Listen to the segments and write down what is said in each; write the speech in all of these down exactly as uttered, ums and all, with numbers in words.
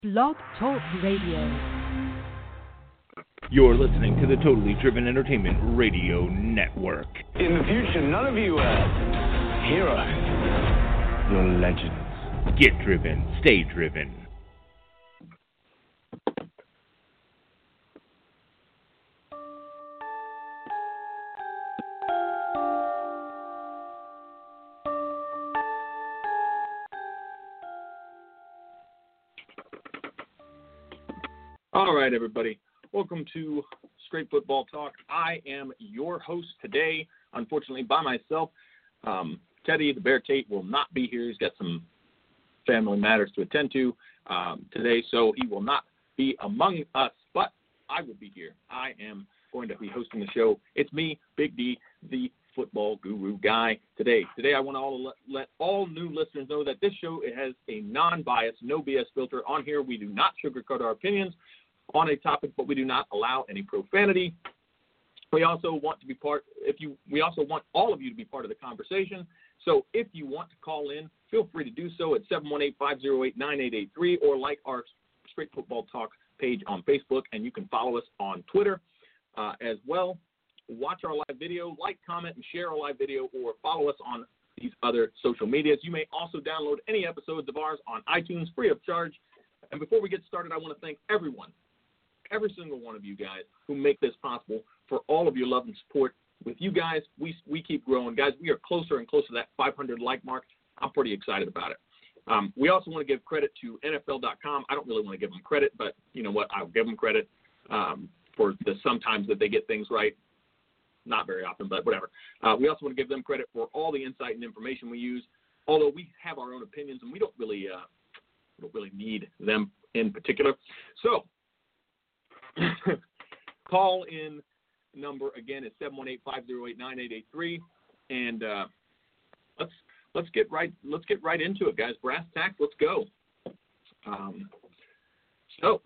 Blog Talk Radio. You're listening to the Totally Driven Entertainment Radio Network. In the future, none of you are heroes. You're legends. Get driven. Stay driven. All right, everybody. Welcome to Straight Football Talk. I am your host today, unfortunately by myself. Um, Teddy, the Bear Tate, will not be here. He's got some family matters to attend to um, today, so he will not be among us, but I will be here. I am going to be hosting the show. It's me, Big D, the football guru guy today. Today I want to all let, let all new listeners know that this show it has a non-biased, no B S filter. On here, we do not sugarcoat our opinions on a topic, but we do not allow any profanity. We also want to be part, if you, we also want all of you to be part of the conversation. So if you want to call in, feel free to do so at seven one eight, five oh eight, nine eight eight three or like our Straight Football Talk page on Facebook, and you can follow us on Twitter uh, as well. Watch our live video, like, comment, and share our live video, or follow us on these other social medias. You may also download any episodes of ours on iTunes free of charge. And before we get started, I want to thank everyone, every single one of you guys who make this possible. For all of your love and support. With you guys, we we keep growing. Guys, we are closer and closer to that five hundred like mark. I'm pretty excited about it. Um, we also want to give credit to N F L dot com. I don't really want to give them credit, but you know what? I'll give them credit um, for the sometimes that they get things right. Not very often, but whatever. Uh, we also want to give them credit for all the insight and information we use, although we have our own opinions, and we don't really, uh, we don't really need them in particular. So, call in number again is seven one eight, five oh eight, nine eight eight three, and uh, let's let's get right let's get right into it, guys. Brass tacks, let's go. Um, so,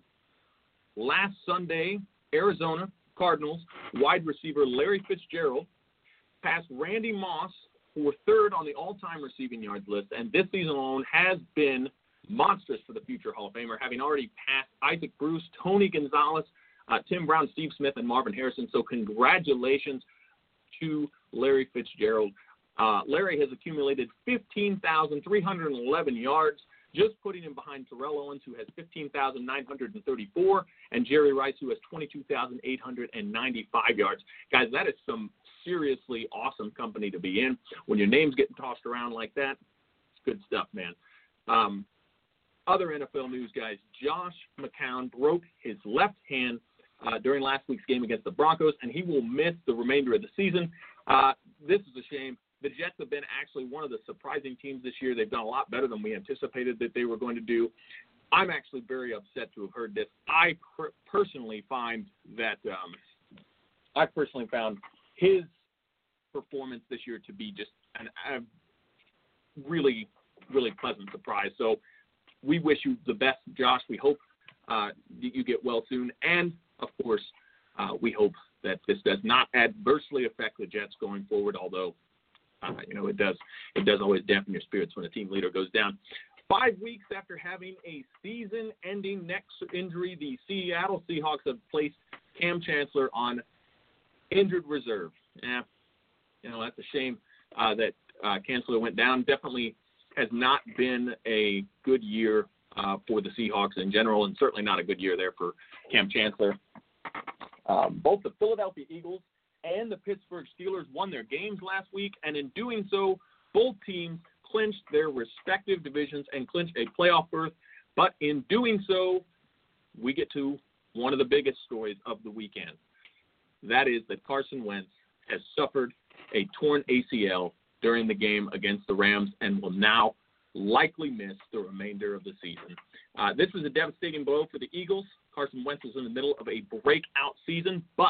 last Sunday, Arizona Cardinals wide receiver Larry Fitzgerald passed Randy Moss for third on the all-time receiving yards list, and this season alone has been monstrous for the future Hall of Famer, having already passed Isaac Bruce, Tony Gonzalez, uh, Tim Brown, Steve Smith, and Marvin Harrison. So congratulations to Larry Fitzgerald. Uh, Larry has accumulated fifteen thousand three hundred eleven yards, just putting him behind Terrell Owens, who has fifteen thousand nine hundred thirty-four, and Jerry Rice, who has twenty-two thousand eight hundred ninety-five yards. Guys, that is some seriously awesome company to be in. When your name's getting tossed around like that, it's good stuff, man. Um, other N F L news, guys, Josh McCown broke his left hand uh, during last week's game against the Broncos, and he will miss the remainder of the season. Uh, this is a shame. The Jets have been actually one of the surprising teams this year. They've done a lot better than we anticipated that they were going to do. I'm actually very upset to have heard this. I per- personally find that um, I personally found his performance this year to be just an, a really, really pleasant surprise. So we wish you the best, Josh. We hope uh, that you get well soon. And, of course, uh, we hope that this does not adversely affect the Jets going forward, although Uh, you know, it does it does always dampen your spirits when a team leader goes down. Five weeks after having a season-ending neck injury, the Seattle Seahawks have placed Cam Chancellor on injured reserve. Yeah, you know, that's a shame uh, that uh, Chancellor went down. Definitely has not been a good year uh, for the Seahawks in general, and certainly not a good year there for Cam Chancellor. Um, both the Philadelphia Eagles and the Pittsburgh Steelers won their games last week, and in doing so, both teams clinched their respective divisions and clinched a playoff berth. But in doing so, we get to one of the biggest stories of the weekend. That is that Carson Wentz has suffered a torn A C L during the game against the Rams and will now likely miss the remainder of the season. Uh, this was a devastating blow for the Eagles. Carson Wentz is in the middle of a breakout season, but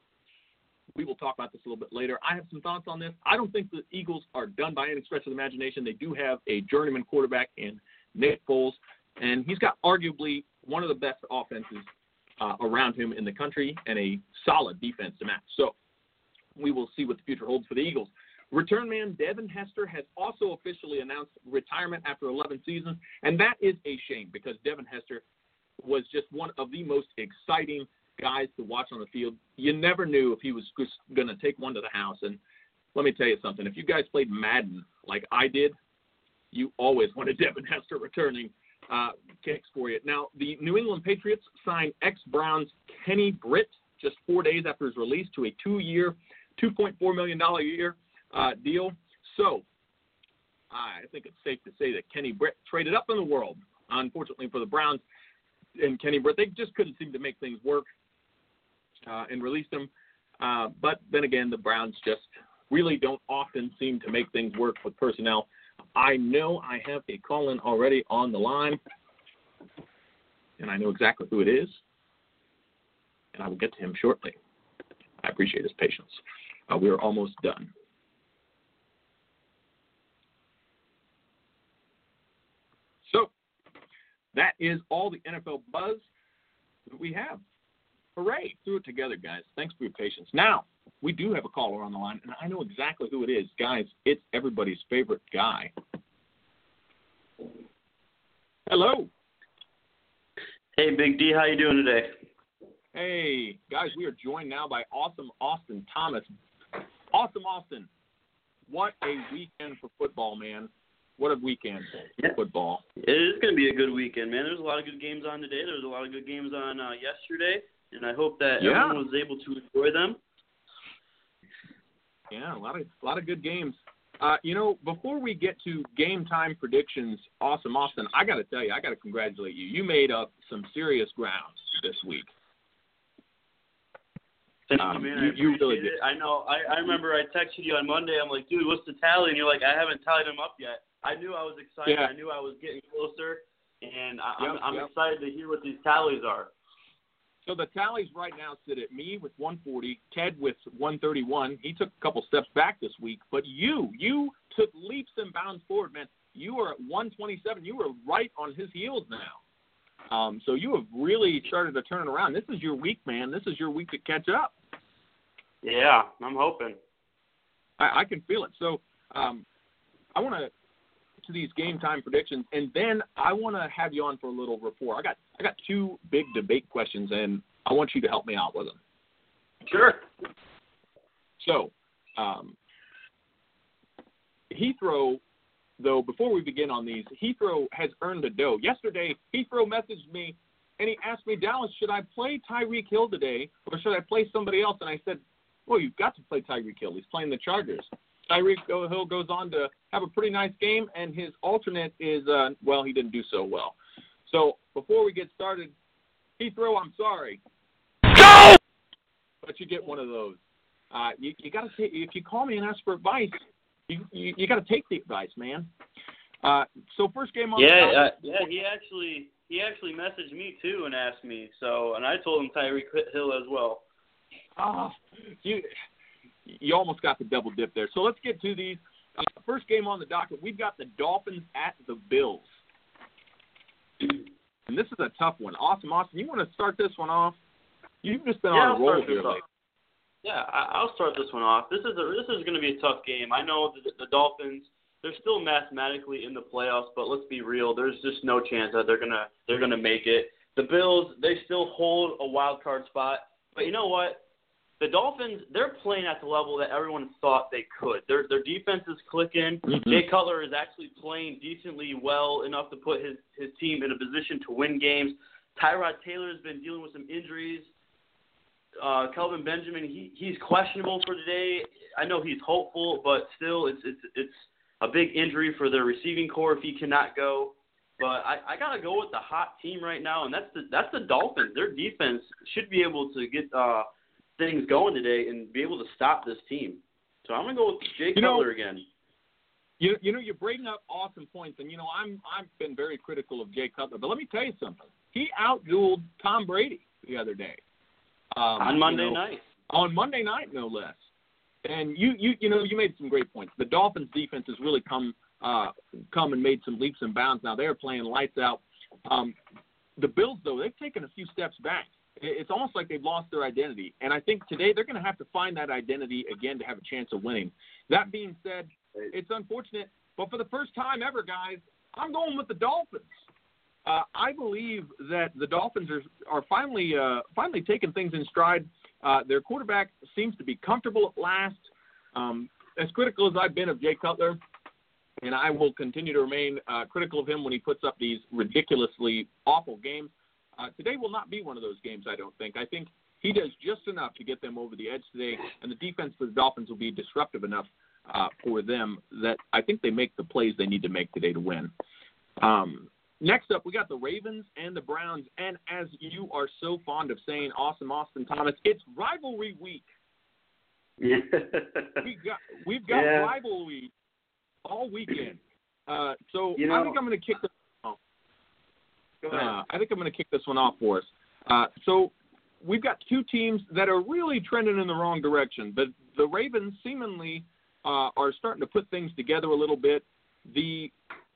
we will talk about this a little bit later. I have some thoughts on this. I don't think the Eagles are done by any stretch of the imagination. They do have a journeyman quarterback in Nick Foles, and he's got arguably one of the best offenses uh, around him in the country and a solid defense to match. So we will see what the future holds for the Eagles. Return man Devin Hester has also officially announced retirement after eleven seasons, and that is a shame because Devin Hester was just one of the most exciting guys to watch on the field. You never knew if he was just going to take one to the house. And let me tell you something. If you guys played Madden like I did, you always wanted Devin Hester returning uh, kicks for you. Now, the New England Patriots signed ex-Browns Kenny Britt just four days after his release to a two-year, two point four million dollars a year uh, deal. So I think it's safe to say that Kenny Britt traded up in the world. Unfortunately for the Browns and Kenny Britt, they just couldn't seem to make things work uh, and released him. Uh, but then again, the Browns just really don't often seem to make things work with personnel. I know I have a call-in already on the line, and I know exactly who it is, and I will get to him shortly. I appreciate his patience. Uh, we are almost done. So that is all the N F L buzz that we have. Hooray. Threw it together, guys. Thanks for your patience. Now, we do have a caller on the line, and I know exactly who it is. Guys, it's everybody's favorite guy. Hello. Hey, Big D. How you doing today? Hey, guys, we are joined now by Awesome Austin Thomas. Awesome Austin, what a weekend for football, man. What a weekend for yeah. football. It is going to be a good weekend, man. There's a lot of good games on today. There was a lot of good games on uh, yesterday, and I hope that yeah. everyone was able to enjoy them. Yeah, a lot of a lot of good games. Uh, you know, before we get to game time predictions, Awesome Austin, I got to tell you, I got to congratulate you. You made up some serious ground this week. Thank um, you, man. You, I you really did. it. I know. I, I remember I texted you on Monday. I'm like, dude, what's the tally? And you're like, I haven't tallied them up yet. I knew I was excited. Yeah. I knew I was getting closer, and I, Yep, I'm, I'm yep. excited to hear what these tallies are. So the tallies right now sit at me with one forty, Ted with one thirty-one. He took a couple steps back this week, but you, you took leaps and bounds forward, man. You are at one twenty-seven. You were right on his heels now. Um, so you have really started to turn it around. This is your week, man. This is your week to catch up. Yeah, I'm hoping. I, I can feel it. So um, I want to to these game time predictions, and then I want to have you on for a little rapport. I got I got two big debate questions, and I want you to help me out with them. Sure. So, um, Heathrow, though, before we begin on these, Heathrow has earned a dough. Yesterday, Heathrow messaged me, and he asked me, Dallas, should I play Tyreek Hill today, or should I play somebody else? And I said, well, you've got to play Tyreek Hill. He's playing the Chargers. Tyreek Hill goes on to have a pretty nice game, and his alternate is, uh, well, he didn't do so well. So before we get started, Heathrow, I'm sorry. Go! But you get one of those. Uh, you you got to take. If you call me and ask for advice, you you, you got to take the advice, man. Uh, so first game on. Yeah, the uh, yeah. He actually he actually messaged me too and asked me. So and I told him Tyreek Hill as well. Ah, you. You almost got the double dip there. So let's get to these. Uh, first game on the docket, we've got the Dolphins at the Bills. And this is a tough one. Awesome, Austin, you want to start this one off? You've just been yeah, on a I'll roll start here this lately. off. Yeah, I, I'll start this one off. This is a this is going to be a tough game. I know the, the Dolphins, they're still mathematically in the playoffs, but let's be real. There's just no chance that they're gonna they're gonna make it. The Bills, they still hold a wild card spot, but you know what? The Dolphins, they're playing at the level that everyone thought they could. Their their defense is clicking. Mm-hmm. Jay Cutler is actually playing decently well enough to put his, his team in a position to win games. Tyrod Taylor has been dealing with some injuries. Uh, Kelvin Benjamin, he he's questionable for today. I know he's hopeful, but still, it's it's it's a big injury for their receiving core if he cannot go. But I, I gotta go with the hot team right now, and that's the that's the Dolphins. Their defense should be able to get uh, things going today and be able to stop this team. So I'm gonna go with Jay You Cutler know, again. You you know you're bringing up awesome points, and you know I'm I've been very critical of Jay Cutler, but let me tell you something. He outdueled Tom Brady the other day um, On Monday you know, night. On Monday night, no less. And you you you know you made some great points. The Dolphins defense has really come uh, come and made some leaps and bounds. Now they're playing lights out. Um, the Bills though, they've taken a few steps back. It's almost like they've lost their identity. And I think today they're going to have to find that identity again to have a chance of winning. That being said, it's unfortunate, but for the first time ever, guys, I'm going with the Dolphins. uh, I believe that the Dolphins are are finally uh, finally taking things in stride. Uh, their quarterback seems to be comfortable at last. Um, as critical as I've been of Jay Cutler, and I will continue to remain uh, critical of him when he puts up these ridiculously awful games, uh, today will not be one of those games, I don't think. I think he does just enough to get them over the edge today, and the defense for the Dolphins will be disruptive enough uh, for them that I think they make the plays they need to make today to win. Um, next up, we got the Ravens and the Browns, and as you are so fond of saying, awesome Austin Thomas, it's rivalry week. Yeah. we got, we've got yeah. rivalry all weekend. Uh, so you know, I think I'm going to kick this off. Uh, I think I'm going to kick this one off for us. Uh, so we've got two teams that are really trending in the wrong direction. The the Ravens seemingly uh, are starting to put things together a little bit. The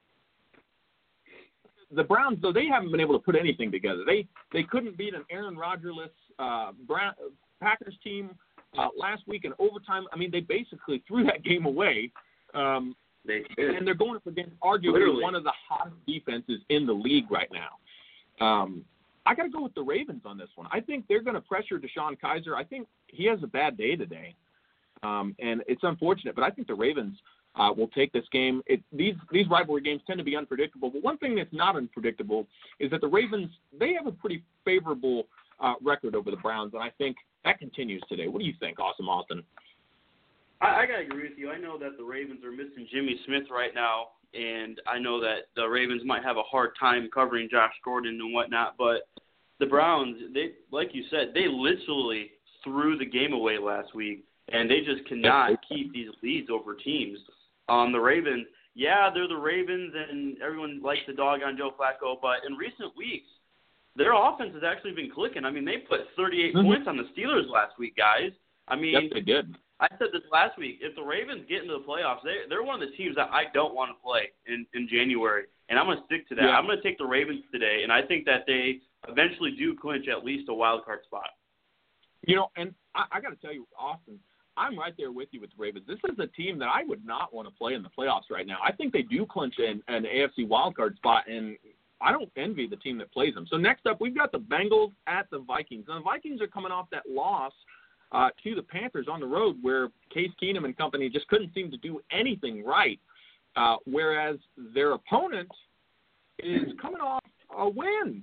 the Browns, though, they haven't been able to put anything together. They they couldn't beat an Aaron Rodgers-less uh, Brown, Packers team uh, last week in overtime. I mean, they basically threw that game away. Um, they did. And they're going up against arguably Literally. one of the hottest defenses in the league right now. Um, I got to go with the Ravens on this one. I think they're going to pressure Deshaun Kaiser. I think he has a bad day today, um, and it's unfortunate. But I think the Ravens uh, will take this game. It, these these rivalry games tend to be unpredictable. But one thing that's not unpredictable is that the Ravens, they have a pretty favorable uh, record over the Browns, and I think that continues today. What do you think, Awesome Austin? I, I got to agree with you. I know that the Ravens are missing Jimmy Smith right now, and I know that the Ravens might have a hard time covering Josh Gordon and whatnot, but the Browns, they like you said, they literally threw the game away last week, and they just cannot keep these leads over teams. Um, the Ravens, yeah, they're the Ravens, and everyone likes the dog on Joe Flacco, but in recent weeks, their offense has actually been clicking. I mean, they put thirty-eight mm-hmm. points on the Steelers last week, guys. I mean, yes, they did. I said this last week. If the Ravens get into the playoffs, they, they're one of the teams that I don't want to play in, in January, and I'm going to stick to that. Yeah. I'm going to take the Ravens today, and I think that they eventually do clinch at least a wild card spot. You know, and I, I got to tell you, Austin, I'm right there with you with the Ravens. This is a team that I would not want to play in the playoffs right now. I think they do clinch an, an A F C wild card spot, and I don't envy the team that plays them. So next up, we've got the Bengals at the Vikings. And the Vikings are coming off that loss Uh, to the Panthers on the road, where Case Keenum and company just couldn't seem to do anything right, uh, whereas their opponent is coming off a win.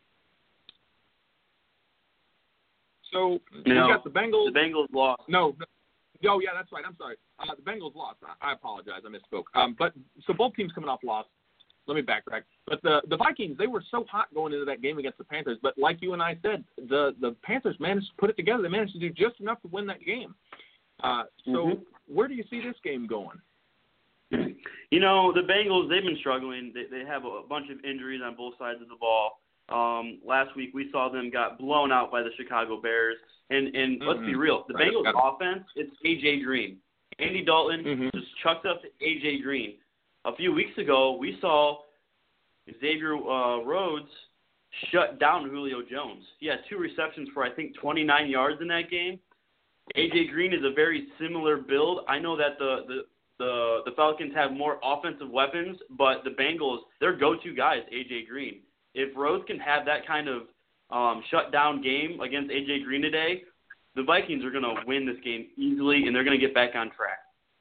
So we no, got the Bengals. The Bengals lost. No, no, oh yeah, that's right. I'm sorry. Uh, the Bengals lost. I, I apologize. I misspoke. Um, but so both teams coming off loss. Let me backtrack. But the, the Vikings, they were so hot going into that game against the Panthers. But like you and I said, the, the Panthers managed to put it together. They managed to do just enough to win that game. Uh, so mm-hmm. where do you see this game going? You know, the Bengals, they've been struggling. They, they have a bunch of injuries on both sides of the ball. Um, last week we saw them got blown out by the Chicago Bears. And, and mm-hmm. let's be real, the right. Bengals offense, it's A J Green. Andy Dalton mm-hmm. just chucked up to A J Green. A few weeks ago, we saw Xavier uh, Rhodes shut down Julio Jones. He had two receptions for, I think, twenty-nine yards in that game. A J Green is a very similar build. I know that the, the, the, the Falcons have more offensive weapons, but the Bengals, their go-to guy is A J Green. If Rhodes can have that kind of um, shut-down game against A J Green today, the Vikings are going to win this game easily, and they're going to get back on track.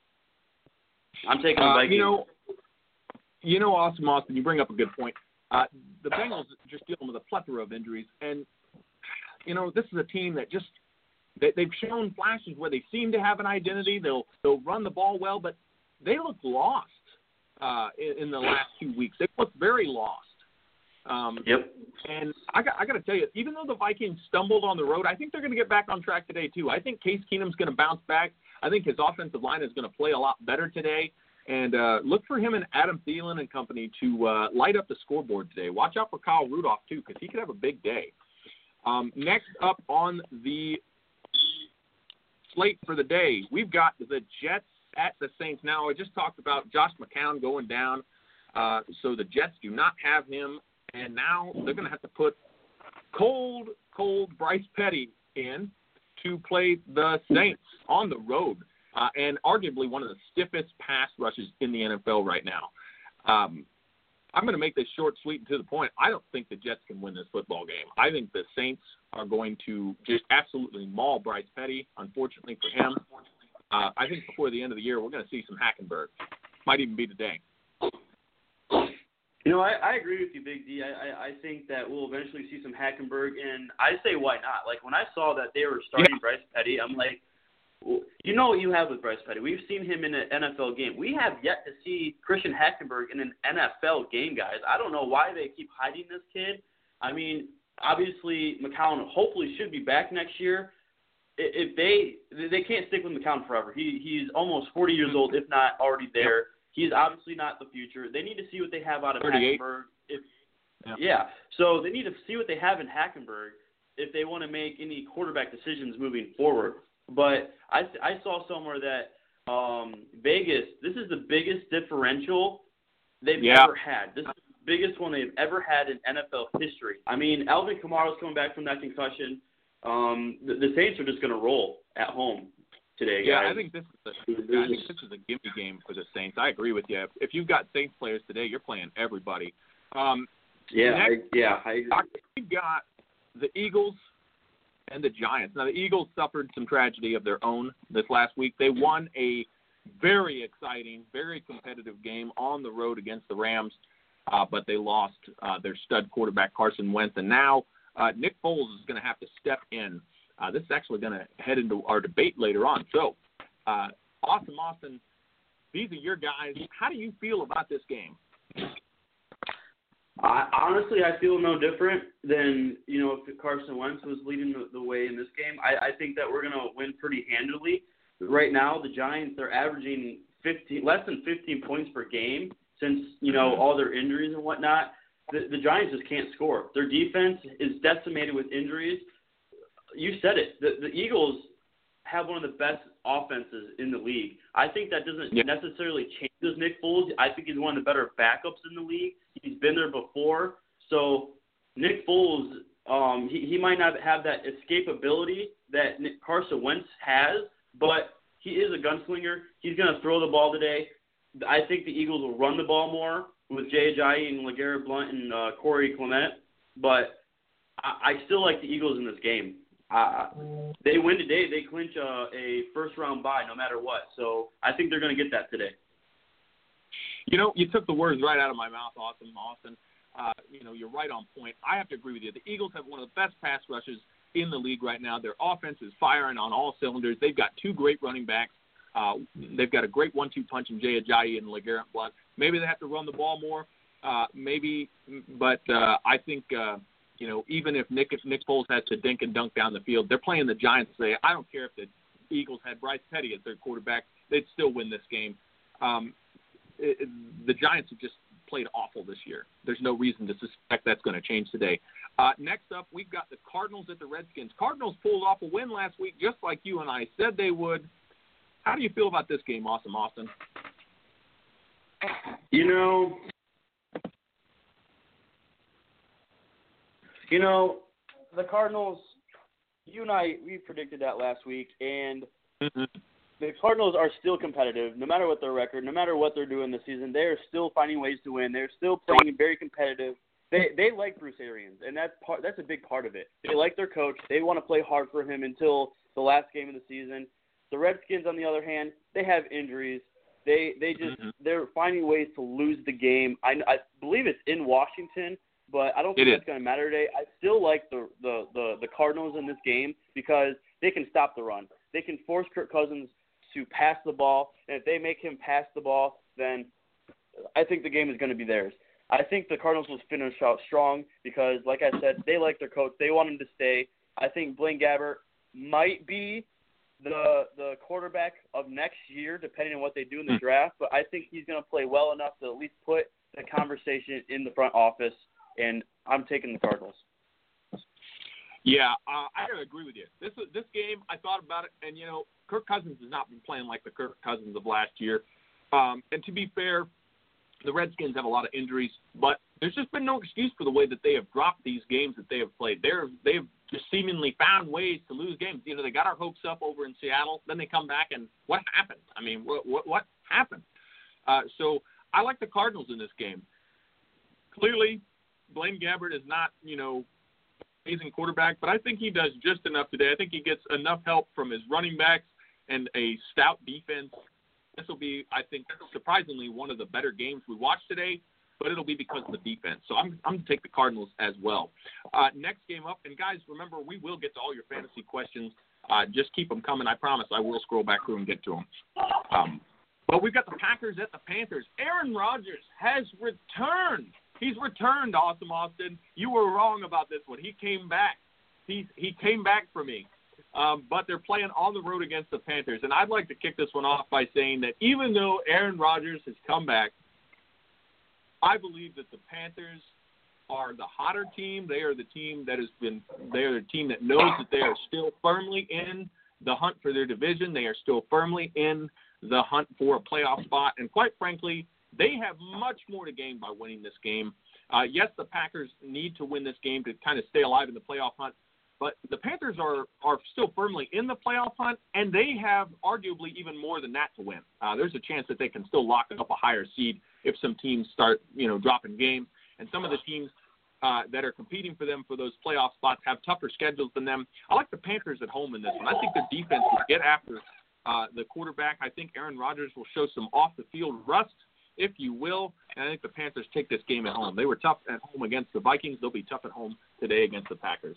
I'm taking the Vikings. Uh, you know, You know, Awesome Austin, you bring up a good point. Uh, the Bengals are just dealing with a plethora of injuries. And, you know, this is a team that just they, – they've shown flashes where they seem to have an identity. They'll they'll run the ball well, but they look lost uh, in, in the last two weeks. They look very lost. Um, yep. And I got, I got to tell you, even though the Vikings stumbled on the road, I think they're going to get back on track today too. I think Case Keenum's going to bounce back. I think his offensive line is going to play a lot better today. And uh, look for him and Adam Thielen and company to uh, light up the scoreboard today. Watch out for Kyle Rudolph, too, because he could have a big day. Um, next up on the slate for the day, we've got the Jets at the Saints. Now, I just talked about Josh McCown going down, uh, so the Jets do not have him. And now they're going to have to put cold, cold Bryce Petty in to play the Saints on the road. Uh, and arguably one of the stiffest pass rushes in the N F L right now. Um, I'm going to make this short, sweet, and to the point. I don't think the Jets can win this football game. I think the Saints are going to just absolutely maul Bryce Petty, unfortunately for him. Uh, I think before the end of the year, we're going to see some Hackenberg. Might even be today. You know, I, I agree with you, Big D. I, I, I think that we'll eventually see some Hackenberg, and I say why not? Like, when I saw that they were starting yeah. Bryce Petty, I'm like, well, you know what you have with Bryce Petty. We've seen him in an N F L game. We have yet to see Christian Hackenberg in an N F L game, guys. I don't know why they keep hiding this kid. I mean, obviously, McCown hopefully should be back next year. If they they can't stick with McCown forever. He he's almost forty years old, if not already there. He's obviously not the future. They need to see what they have out of Hackenberg. If, yeah. yeah. So they need to see what they have in Hackenberg if they want to make any quarterback decisions moving forward. But I, I saw somewhere that um, Vegas, this is the biggest differential they've yeah. ever had. This is the biggest one they've ever had in N F L history. I mean, Alvin Kamara's coming back from that concussion. Um, the, the Saints are just going to roll at home today, guys. Yeah, I think this is a, I think this is a gimme game for the Saints. I agree with you. If, if you've got Saints players today, you're playing everybody. Um, yeah, next, I, yeah. I, we've got the Eagles and the Giants. Now, the Eagles suffered some tragedy of their own this last week. They won a very exciting, very competitive game on the road against the Rams, uh, but they lost uh, their stud quarterback, Carson Wentz. And now uh, Nick Foles is going to have to step in. Uh, this is actually going to head into our debate later on. So, uh, Awesome Austin, these are your guys. How do you feel about this game? I, honestly, I feel no different than, you know, if Carson Wentz was leading the, the way in this game. I, I think that we're going to win pretty handily. Right now, the Giants, they're averaging fifteen, less than fifteen points per game since, you know, all their injuries and whatnot. The, the Giants just can't score. Their defense is decimated with injuries. You said it. The, the Eagles have one of the best offenses in the league. I think that doesn't yeah. necessarily change Nick Foles. I think he's one of the better backups in the league. He's been there before. So Nick Foles, um, he, he might not have that escapability that Nick Carson Wentz has, but he is a gunslinger. He's going to throw the ball today. I think the Eagles will run the ball more with Jay Ajayi and LeGarrette Blount and uh, Corey Clement, but I, I still like the Eagles in this game. Uh, they win today, they clinch a, a first-round bye no matter what. So I think they're going to get that today. You know, you took the words right out of my mouth, Awesome Austin. Uh, you know, you're right on point. I have to agree with you. The Eagles have one of the best pass rushes in the league right now. Their offense is firing on all cylinders. They've got two great running backs. Uh, they've got a great one two punch in Jay Ajayi and LeGarrette Blount. Maybe they have to run the ball more, uh, maybe, but uh, I think uh, – you know, even if Nick if Nick Foles has to dink and dunk down the field, they're playing the Giants today. I don't care if the Eagles had Bryce Petty as their quarterback; they'd still win this game. Um, it, it, the Giants have just played awful this year. There's no reason to suspect that's going to change today. Uh, next up, we've got the Cardinals at the Redskins. Cardinals pulled off a win last week, just like you and I said they would. How do you feel about this game, Awesome Austin? You know. You know, the Cardinals, you and I, we predicted that last week, and mm-hmm. the Cardinals are still competitive, no matter what their record, no matter what they're doing this season. They are still finding ways to win. They're still playing very competitive. They they like Bruce Arians, and that's part. That's a big part of it. They like their coach. They want to play hard for him until the last game of the season. The Redskins, on the other hand, they have injuries. They they just mm-hmm. they're finding ways to lose the game. I, I believe it's in Washington. But I don't think it's going to matter today. I still like the, the, the, the Cardinals in this game because they can stop the run. They can force Kirk Cousins to pass the ball, and if they make him pass the ball, then I think the game is going to be theirs. I think the Cardinals will finish out strong because, like I said, they like their coach. They want him to stay. I think Blaine Gabbert might be the the quarterback of next year, depending on what they do in the draft, but I think he's going to play well enough to at least put the conversation in the front office. And I'm taking the Cardinals. Yeah, uh, I agree with you. This this game, I thought about it, and, you know, Kirk Cousins has not been playing like the Kirk Cousins of last year. Um, and to be fair, the Redskins have a lot of injuries, but there's just been no excuse for the way that they have dropped these games that they have played. They're, they've just seemingly found ways to lose games. You know, they got our hopes up over in Seattle, then they come back, and what happened? I mean, what what, what happened? Uh, so I like the Cardinals in this game. clearly Blaine Gabbert is not, you know, amazing quarterback, but I think he does just enough today. I think he gets enough help from his running backs and a stout defense. This will be, I think, surprisingly one of the better games we watched today, but it'll be because of the defense. So I'm, I'm going to take the Cardinals as well. Uh, next game up, and guys, remember, we will get to all your fantasy questions. Uh, just keep them coming. I promise I will scroll back through and get to them. Um, but we've got the Packers at the Panthers. Aaron Rodgers has returned. He's returned, Awesome Austin. You were wrong about this one. He came back. He's, he came back for me. Um, but they're playing on the road against the Panthers. And I'd like to kick this one off by saying that even though Aaron Rodgers has come back, I believe that the Panthers are the hotter team. They are the team that has been – they are the team that knows that they are still firmly in the hunt for their division. They are still firmly in the hunt for a playoff spot. And quite frankly, they have much more to gain by winning this game. Uh, yes, the Packers need to win this game to kind of stay alive in the playoff hunt. But the Panthers are, are still firmly in the playoff hunt, and they have arguably even more than that to win. Uh, there's a chance that they can still lock up a higher seed if some teams start, you know, dropping games. And some of the teams uh, that are competing for them for those playoff spots have tougher schedules than them. I like the Panthers at home in this one. I think their defense will get after uh, the quarterback. I think Aaron Rodgers will show some off-the-field rust, if you will. And I think the Panthers take this game at home. They were tough at home against the Vikings. They'll be tough at home today against the Packers.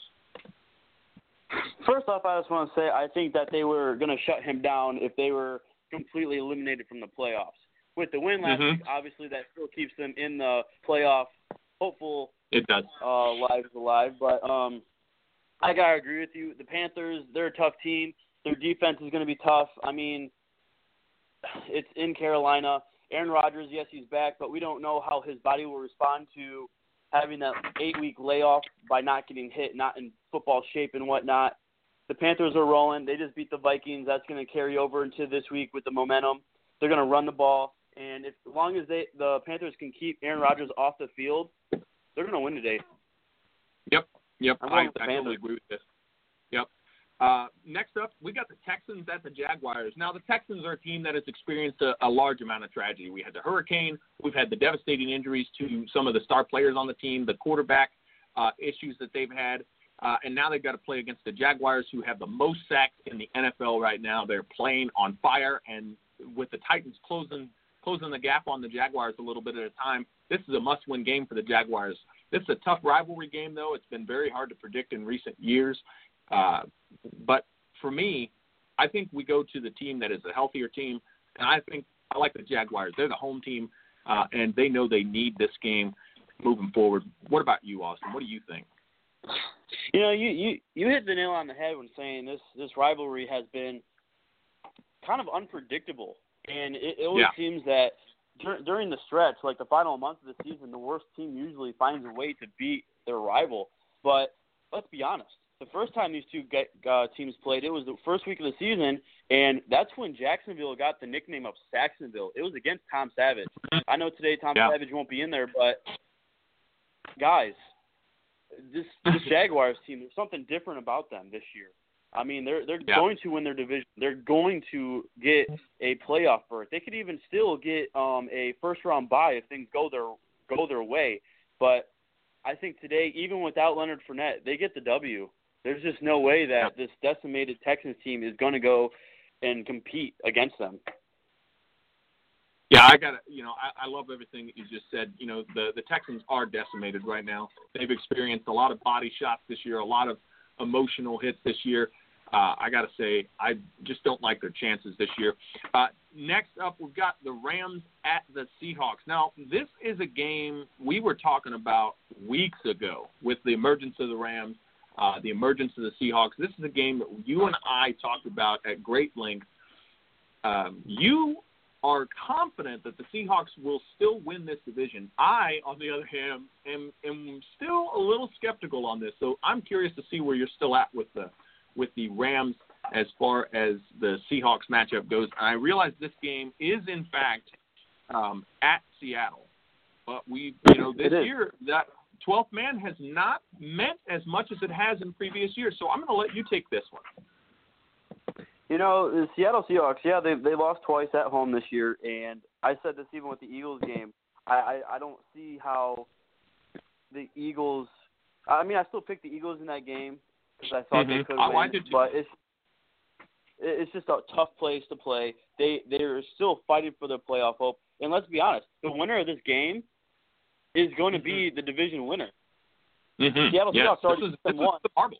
First off, I just want to say I think that they were going to shut him down if they were completely eliminated from the playoffs. With the win last mm-hmm. week, obviously that still keeps them in the playoff hopeful it does. Uh, lives alive. But um, I got to agree with you. The Panthers, they're a tough team. Their defense is going to be tough. I mean, it's in Carolina. Aaron Rodgers, yes, he's back, but we don't know how his body will respond to having that eight-week layoff by not getting hit, not in football shape and whatnot. The Panthers are rolling. They just beat the Vikings. That's going to carry over into this week with the momentum. They're going to run the ball. And if, as long as they, the Panthers can keep Aaron Rodgers off the field, they're going to win today. Yep, yep. I'm I, I I totally agree with this. Yep. Uh, next up, we got the Texans at the Jaguars. Now, the Texans are a team that has experienced a, a large amount of tragedy. We had the hurricane. We've had the devastating injuries to some of the star players on the team, the quarterback uh, issues that they've had. Uh, and now they've got to play against the Jaguars, who have the most sacks in the N F L right now. They're playing on fire, and with the Titans closing closing the gap on the Jaguars a little bit at a time, this is a must-win game for the Jaguars. This is a tough rivalry game, though. It's been very hard to predict in recent years. Uh, but for me, I think we go to the team that is a healthier team, and I think I like the Jaguars. They're the home team, uh, and they know they need this game moving forward. What about you, Austin? What do you think? You know, you, you, you hit the nail on the head when saying this, this rivalry has been kind of unpredictable. And it, it always yeah. seems that dur- during the stretch, like the final month of the season, the worst team usually finds a way to beat their rival. But let's be honest. The first time these two get, uh, teams played, it was the first week of the season, and that's when Jacksonville got the nickname of Saxonville. It was against Tom Savage. I know today Tom yeah. Savage won't be in there, but guys, this, this Jaguars team, there's something different about them this year. I mean, they're they're yeah. going to win their division. They're going to get a playoff berth. They could even still get um, a first-round bye if things go their go their way. But I think today, even without Leonard Fournette, they get the W. There's just no way that yeah. this decimated Texans team is going to go and compete against them. Yeah, I got to, you know, I, I love everything that you just said. You know, the, the Texans are decimated right now. They've experienced a lot of body shots this year, a lot of emotional hits this year. Uh, I got to say, I just don't like their chances this year. Uh, next up, we've got the Rams at the Seahawks. Now, this is a game we were talking about weeks ago with the emergence of the Rams, uh, the emergence of the Seahawks. This is a game that you and I talked about at great length. Um, you are confident that the Seahawks will still win this division. I, on the other hand, am, am still a little skeptical on this. So I'm curious to see where you're still at with the with the Rams as far as the Seahawks matchup goes. And I realize this game is, in fact, um, at Seattle. But we, you know, this year, that twelfth man has not meant as much as it has in previous years. So I'm going to let you take this one. You know, the Seattle Seahawks, yeah, they they lost twice at home this year. And I said this even with the Eagles game. I, I, I don't see how the Eagles. I mean, I still picked the Eagles in that game because I thought mm-hmm. they could oh, win. I did too. But it's it's just a tough place to play. They they're still fighting for their playoff hope. And let's be honest, the winner of this game is going to be mm-hmm. the division winner. Mm-hmm. Seattle yes. Seahawks already this is, this won. is the marbles.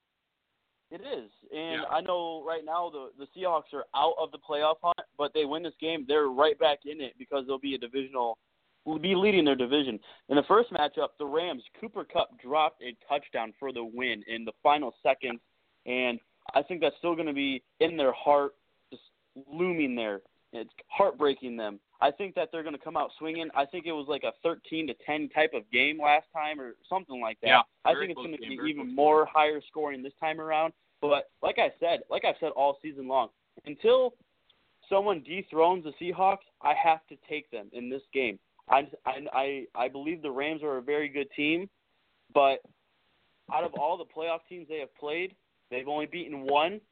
It is, and yeah. I know right now the the Seahawks are out of the playoff hunt, but they win this game, they're right back in it because they'll be a divisional, will be leading their division. In the first matchup, the Rams, Cooper Kupp dropped a touchdown for the win in the final seconds, and I think that's still going to be in their heart, just looming there. It's heartbreaking them. I think that they're going to come out swinging. I think it was like a thirteen to ten type of game last time or something like that. Yeah, I think it's going to be even more higher scoring this time around. But like I said, like I've said all season long, until someone dethrones the Seahawks, I have to take them in this game. I, I, I believe the Rams are a very good team, but out of all the playoff teams they have played, they've only beaten one.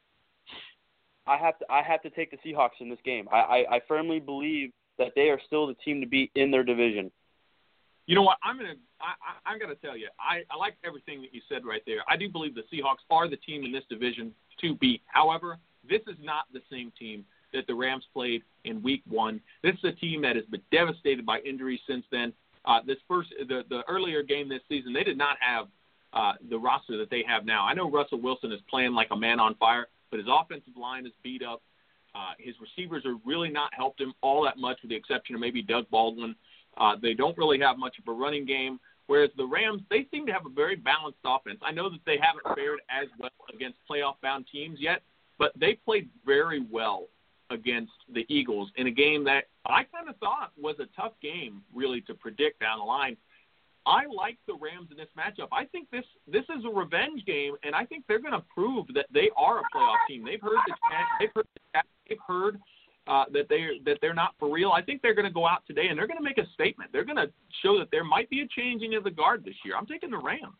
I have to I have to take the Seahawks in this game. I, I, I firmly believe that they are still the team to beat in their division. You know what? I'm gonna I, I, I'm gonna tell you. I, I like everything that you said right there. I do believe the Seahawks are the team in this division to beat. However, this is not the same team that the Rams played in Week One. This is a team that has been devastated by injuries since then. Uh, this first the the earlier game this season, they did not have uh, the roster that they have now. I know Russell Wilson is playing like a man on fire, but his offensive line is beat up. Uh, his receivers are really not helped him all that much, with the exception of maybe Doug Baldwin. Uh, they don't really have much of a running game, whereas the Rams, they seem to have a very balanced offense. I know that they haven't fared as well against playoff-bound teams yet, but they played very well against the Eagles in a game that I kind of thought was a tough game, really, to predict down the line. I like the Rams in this matchup. I think this this is a revenge game, and I think they're going to prove that they are a playoff team. They've heard the they've heard they've heard uh, that they that they're not for real. I think they're going to go out today and they're going to make a statement. They're going to show that there might be a changing of the guard this year. I'm taking the Rams.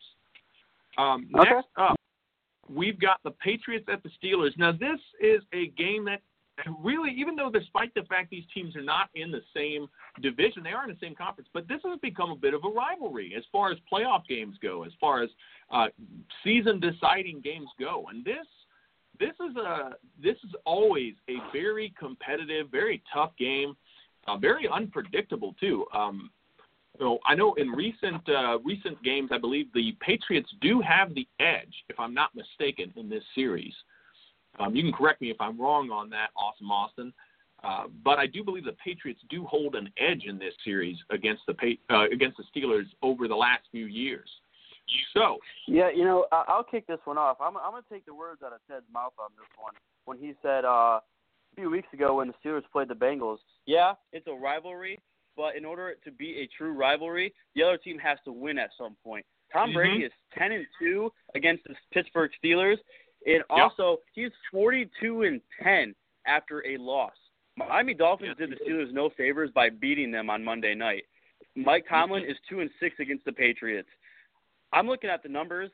Um, okay. Next up, we've got the Patriots at the Steelers. Now this is a game that really, even though despite the fact these teams are not in the same division, they are in the same conference, but this has become a bit of a rivalry as far as playoff games go, as far as uh, season-deciding games go. And this this is a this is always a very competitive, very tough game, uh, very unpredictable too. Um, so I know in recent uh, recent games, I believe the Patriots do have the edge, if I'm not mistaken, in this series. Um, you can correct me if I'm wrong on that, Awesome Austin. Uh, but I do believe the Patriots do hold an edge in this series against the uh, against the Steelers over the last few years. So yeah, you know, I'll kick this one off. I'm, I'm going to take the words out of Ted's mouth on this one when he said uh, a few weeks ago when the Steelers played the Bengals. Yeah, it's a rivalry, but in order to be a true rivalry, the other team has to win at some point. Tom mm-hmm. Brady is ten and two against the Pittsburgh Steelers. And also, yep. he's forty-two and ten after a loss. Miami Dolphins did the Steelers no favors by beating them on Monday night. Mike Tomlin is two and six against the Patriots. I'm looking at the numbers,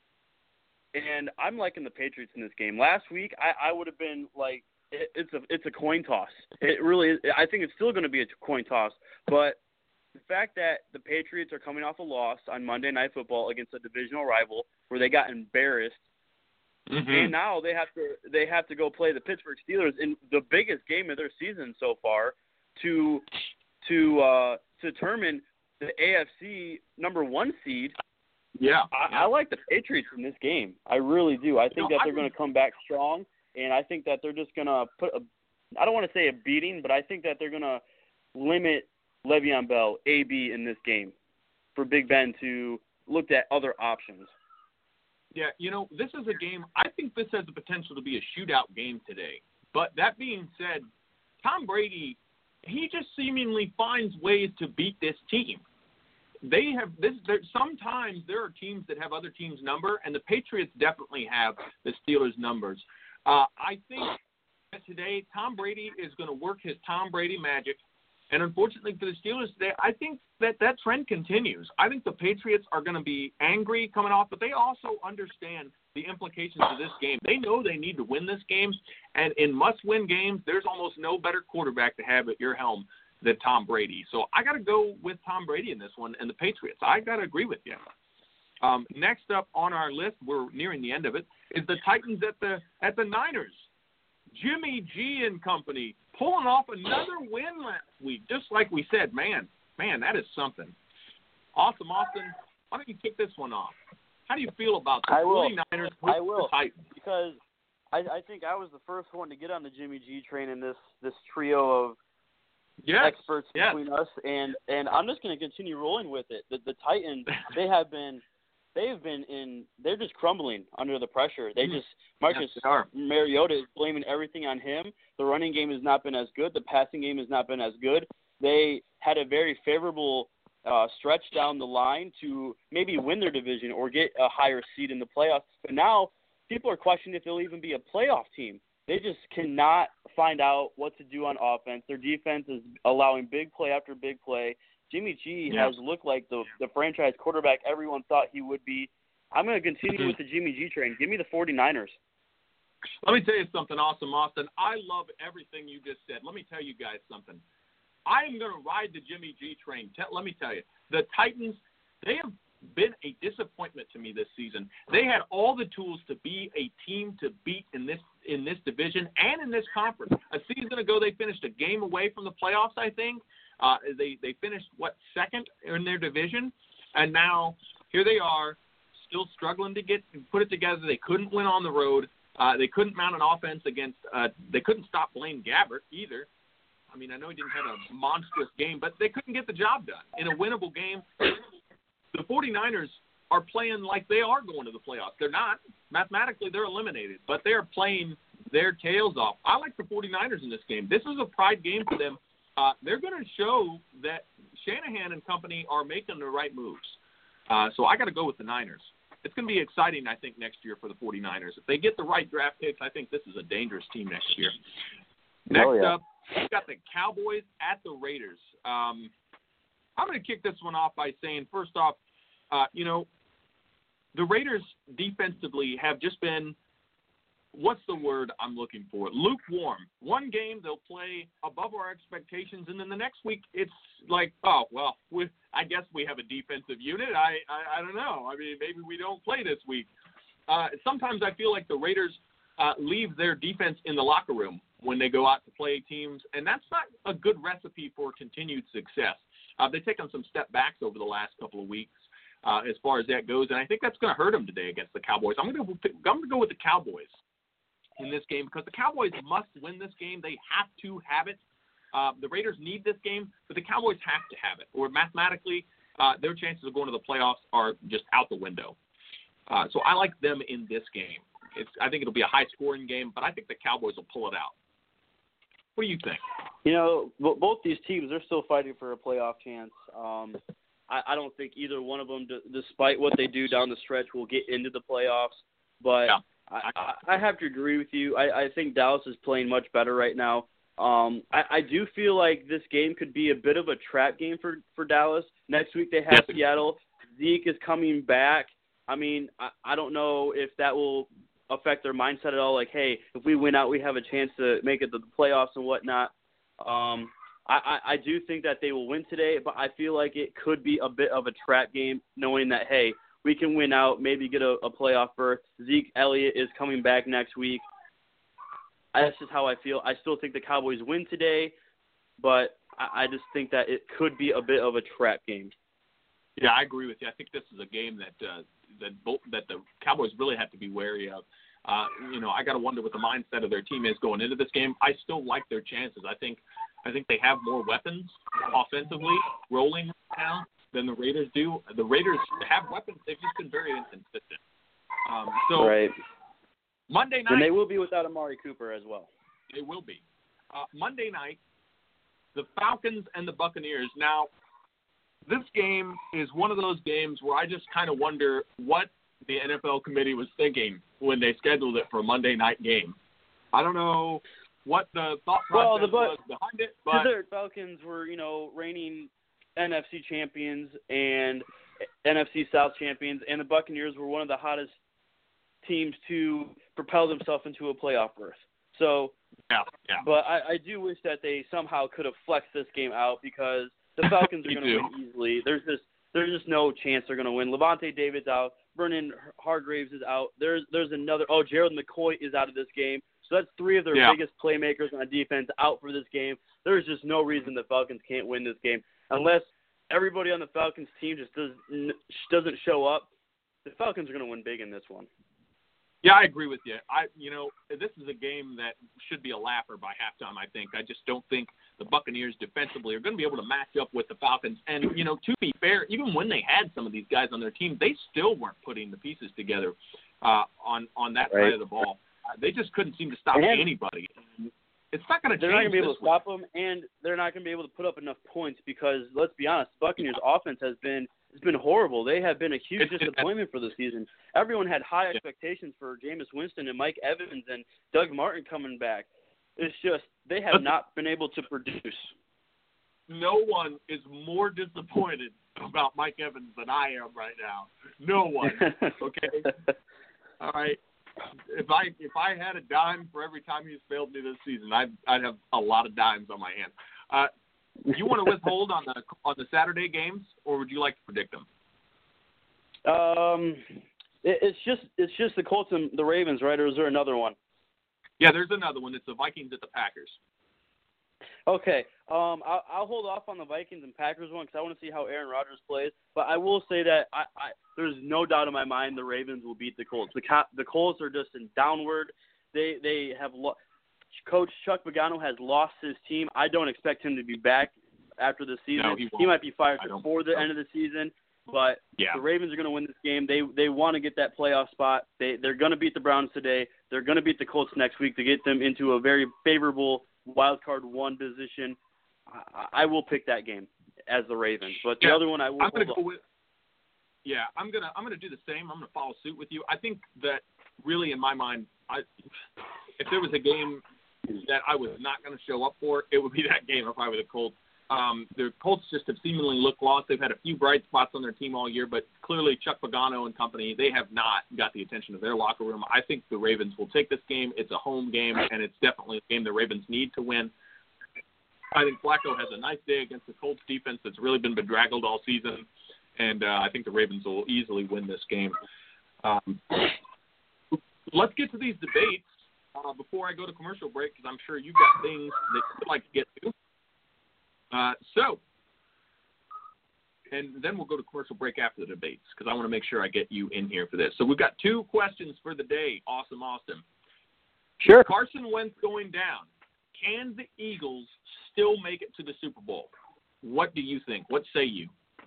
and I'm liking the Patriots in this game. Last week, I, I would have been like, it, it's a it's a coin toss. It really is. I think it's still going to be a coin toss. But the fact that the Patriots are coming off a loss on Monday Night Football against a divisional rival where they got embarrassed. Mm-hmm. And now they have to they have to go play the Pittsburgh Steelers in the biggest game of their season so far to to uh, to determine the A F C number one seed. Yeah, I, yeah. I like the Patriots in this game. I really do. I think you know, that they're I going to come back strong, and I think that they're just going to put a I don't want to say a beating, but I think that they're going to limit Le'Veon Bell, A B, in this game for Big Ben to look at other options. Yeah, you know, this is a game, I think this has the potential to be a shootout game today. But that being said, Tom Brady, he just seemingly finds ways to beat this team. They have this. There, sometimes there are teams that have other teams' number, and the Patriots definitely have the Steelers' numbers. Uh, I think that today Tom Brady is going to work his Tom Brady magic. And unfortunately for the Steelers today, I think that that trend continues. I think the Patriots are going to be angry coming off, but they also understand the implications of this game. They know they need to win this game, and in must-win games, there's almost no better quarterback to have at your helm than Tom Brady. So I got to go with Tom Brady in this one and the Patriots. I got to agree with you. Um, next up on our list, we're nearing the end of it, is the Titans at the at the Niners. Jimmy G and company pulling off another win last week, just like we said. Man, man, that is something. Awesome, Austin. Why don't you kick this one off? How do you feel about the I will. 49ers I will. the Titans? Because I, I think I was the first one to get on the Jimmy G train in this, this trio of yes. experts yes. between us, and, and I'm just going to continue rolling with it. The, the Titans, they have been they've been in they're just crumbling under the pressure. They just Marcus yes, Mariota is blaming everything on him. The running game has not been as good. The passing game has not been as good. They had a very favorable uh, stretch down the line to maybe win their division or get a higher seed in the playoffs. But now people are questioning if they'll even be a playoff team. They just cannot find out what to do on offense. Their defense is allowing big play after big play. Jimmy G yeah. has looked like the the franchise quarterback everyone thought he would be. I'm going to continue mm-hmm. with the Jimmy G train. Give me the 49ers. Let me tell you something awesome, Austin. I love everything you just said. Let me tell you guys something. I am going to ride the Jimmy G train. Te- let me tell you, the Titans, they have been a disappointment to me this season. They had all the tools to be a team to beat in this in this division and in this conference. A season ago, they finished a game away from the playoffs, I think. Uh, they, they finished, what, second in their division? And now here they are, still struggling to get put it together. They couldn't win on the road. Uh, they couldn't mount an offense against uh, – they couldn't stop Blaine Gabbert either. I mean, I know he didn't have a monstrous game, but they couldn't get the job done. In a winnable game, the 49ers are playing like they are going to the playoffs. They're not. Mathematically, they're eliminated, but they're playing their tails off. I like the 49ers in this game. This is a pride game for them. Uh, they're going to show that Shanahan and company are making the right moves. Uh, so I got to go with the Niners. It's going to be exciting, I think, next year for the 49ers. If they get the right draft picks, I think this is a dangerous team next year. Next oh, yeah. up, we've got the Cowboys at the Raiders. Um, I'm going to kick this one off by saying, first off, uh, you know, the Raiders defensively have just been, what's the word I'm looking for? Lukewarm. One game they'll play above our expectations, and then the next week it's like, oh, well, we, I guess we have a defensive unit. I, I, I don't know. I mean, maybe we don't play this week. Uh, sometimes I feel like the Raiders uh, leave their defense in the locker room when they go out to play teams, and that's not a good recipe for continued success. Uh, they've taken some step backs over the last couple of weeks uh, as far as that goes, and I think that's going to hurt them today against the Cowboys. I'm going to I'm going to go with the Cowboys in this game because the Cowboys must win this game. They have to have it. Uh, the Raiders need this game, but the Cowboys have to have it, or mathematically uh, their chances of going to the playoffs are just out the window. Uh, so I like them in this game. It's, I think it'll be a high-scoring game, but I think the Cowboys will pull it out. What do you think? You know, both these teams are still fighting for a playoff chance. Um, I, I don't think either one of them, d- despite what they do down the stretch, will get into the playoffs. But yeah. I, I have to agree with you. I, I think Dallas is playing much better right now. Um, I, I do feel like this game could be a bit of a trap game for, for Dallas. Next week they have yes. Seattle. Zeke is coming back. I mean, I, I don't know if that will affect their mindset at all. Like, hey, if we win out, we have a chance to make it to the playoffs and whatnot. Um, I, I, I do think that they will win today, but I feel like it could be a bit of a trap game knowing that, hey, we can win out, maybe get a, a playoff berth. Zeke Elliott is coming back next week. That's just how I feel. I still think the Cowboys win today, but I, I just think that it could be a bit of a trap game. Yeah, I agree with you. I think this is a game that uh, that both that the Cowboys really have to be wary of. Uh, you know, I got to wonder what the mindset of their team is going into this game. I still like their chances. I think I think they have more weapons offensively rolling now than the Raiders do. The Raiders have weapons. They've just been very inconsistent. Um, so right. Monday night. And they will be without Amari Cooper as well. They will be. Uh, Monday night, the Falcons and the Buccaneers. Now, this game is one of those games where I just kind of wonder what the N F L committee was thinking when they scheduled it for a Monday night game. I don't know what the thought process well, the, was behind it, but the Falcons were, you know, reigning N F C champions and N F C South champions, and the Buccaneers were one of the hottest teams to propel themselves into a playoff berth. So, yeah, yeah. But I, I do wish that they somehow could have flexed this game out because the Falcons are going to win easily. There's just there's just no chance they're going to win. Levante David's out. Vernon Hargraves is out. There's there's another. Oh, Gerald McCoy is out of this game. So that's three of their yeah. biggest playmakers on defense out for this game. There's just no reason the Falcons can't win this game unless everybody on the Falcons team just does, doesn't show up. The Falcons are going to win big in this one. Yeah, I agree with you. I, you know, this is a game that should be a laugher by halftime, I think. I just don't think the Buccaneers defensively are going to be able to match up with the Falcons. And, you know, to be fair, even when they had some of these guys on their team, they still weren't putting the pieces together uh, on, on that right. side of the ball. Uh, they just couldn't seem to stop and anybody. It's not going to change. They're not going to be able to week. stop them, and they're not going to be able to put up enough points because, let's be honest, the Buccaneers' offense has been – It's been horrible. They have been a huge it's, disappointment for the season. Everyone had high expectations for Jameis Winston and Mike Evans and Doug Martin coming back. It's just they have not been able to produce. No one is more disappointed about Mike Evans than I am right now. No one. Okay? All right. If I if I had a dime for every time he's failed me this season, I'd I'd have a lot of dimes on my hand. Uh, Do you want to withhold on the on the Saturday games, or would you like to predict them? Um, it, it's just it's just the Colts and the Ravens, right? Or is there another one? Yeah, there's another one. It's the Vikings at the Packers. Okay, um, I'll, I'll hold off on the Vikings and Packers one because I want to see how Aaron Rodgers plays. But I will say that I, I there's no doubt in my mind the Ravens will beat the Colts. The the Colts are just in downward. They they have lo- Coach Chuck Pagano has lost his team. I don't expect him to be back after the season. No, he, he might be fired I before the end of the season. But yeah. the Ravens are going to win this game. They they want to get that playoff spot. They they're going to beat the Browns today. They're going to beat the Colts next week to get them into a very favorable wild card one position. I, I will pick that game as the Ravens. But the yeah, other one I will. I'm going to go with. Yeah, I'm gonna I'm gonna do the same. I'm gonna follow suit with you. I think that really in my mind, I if there was a game that I was not going to show up for, it would be that game if I were the Colts. Um, the Colts just have seemingly looked lost. They've had a few bright spots on their team all year, but clearly Chuck Pagano and company, they have not got the attention of their locker room. I think the Ravens will take this game. It's a home game, and it's definitely a game the Ravens need to win. I think Flacco has a nice day against the Colts defense that's really been bedraggled all season, and uh, I think the Ravens will easily win this game. Um, let's get to these debates uh, before I go to commercial break, because I'm sure you've got things that you'd like to get to. Uh, so, and then we'll go to commercial break after the debates because I want to make sure I get you in here for this. So we've got two questions for the day. Awesome, Austin. Sure. Carson Wentz going down. Can the Eagles still make it to the Super Bowl? What do you think? What say you?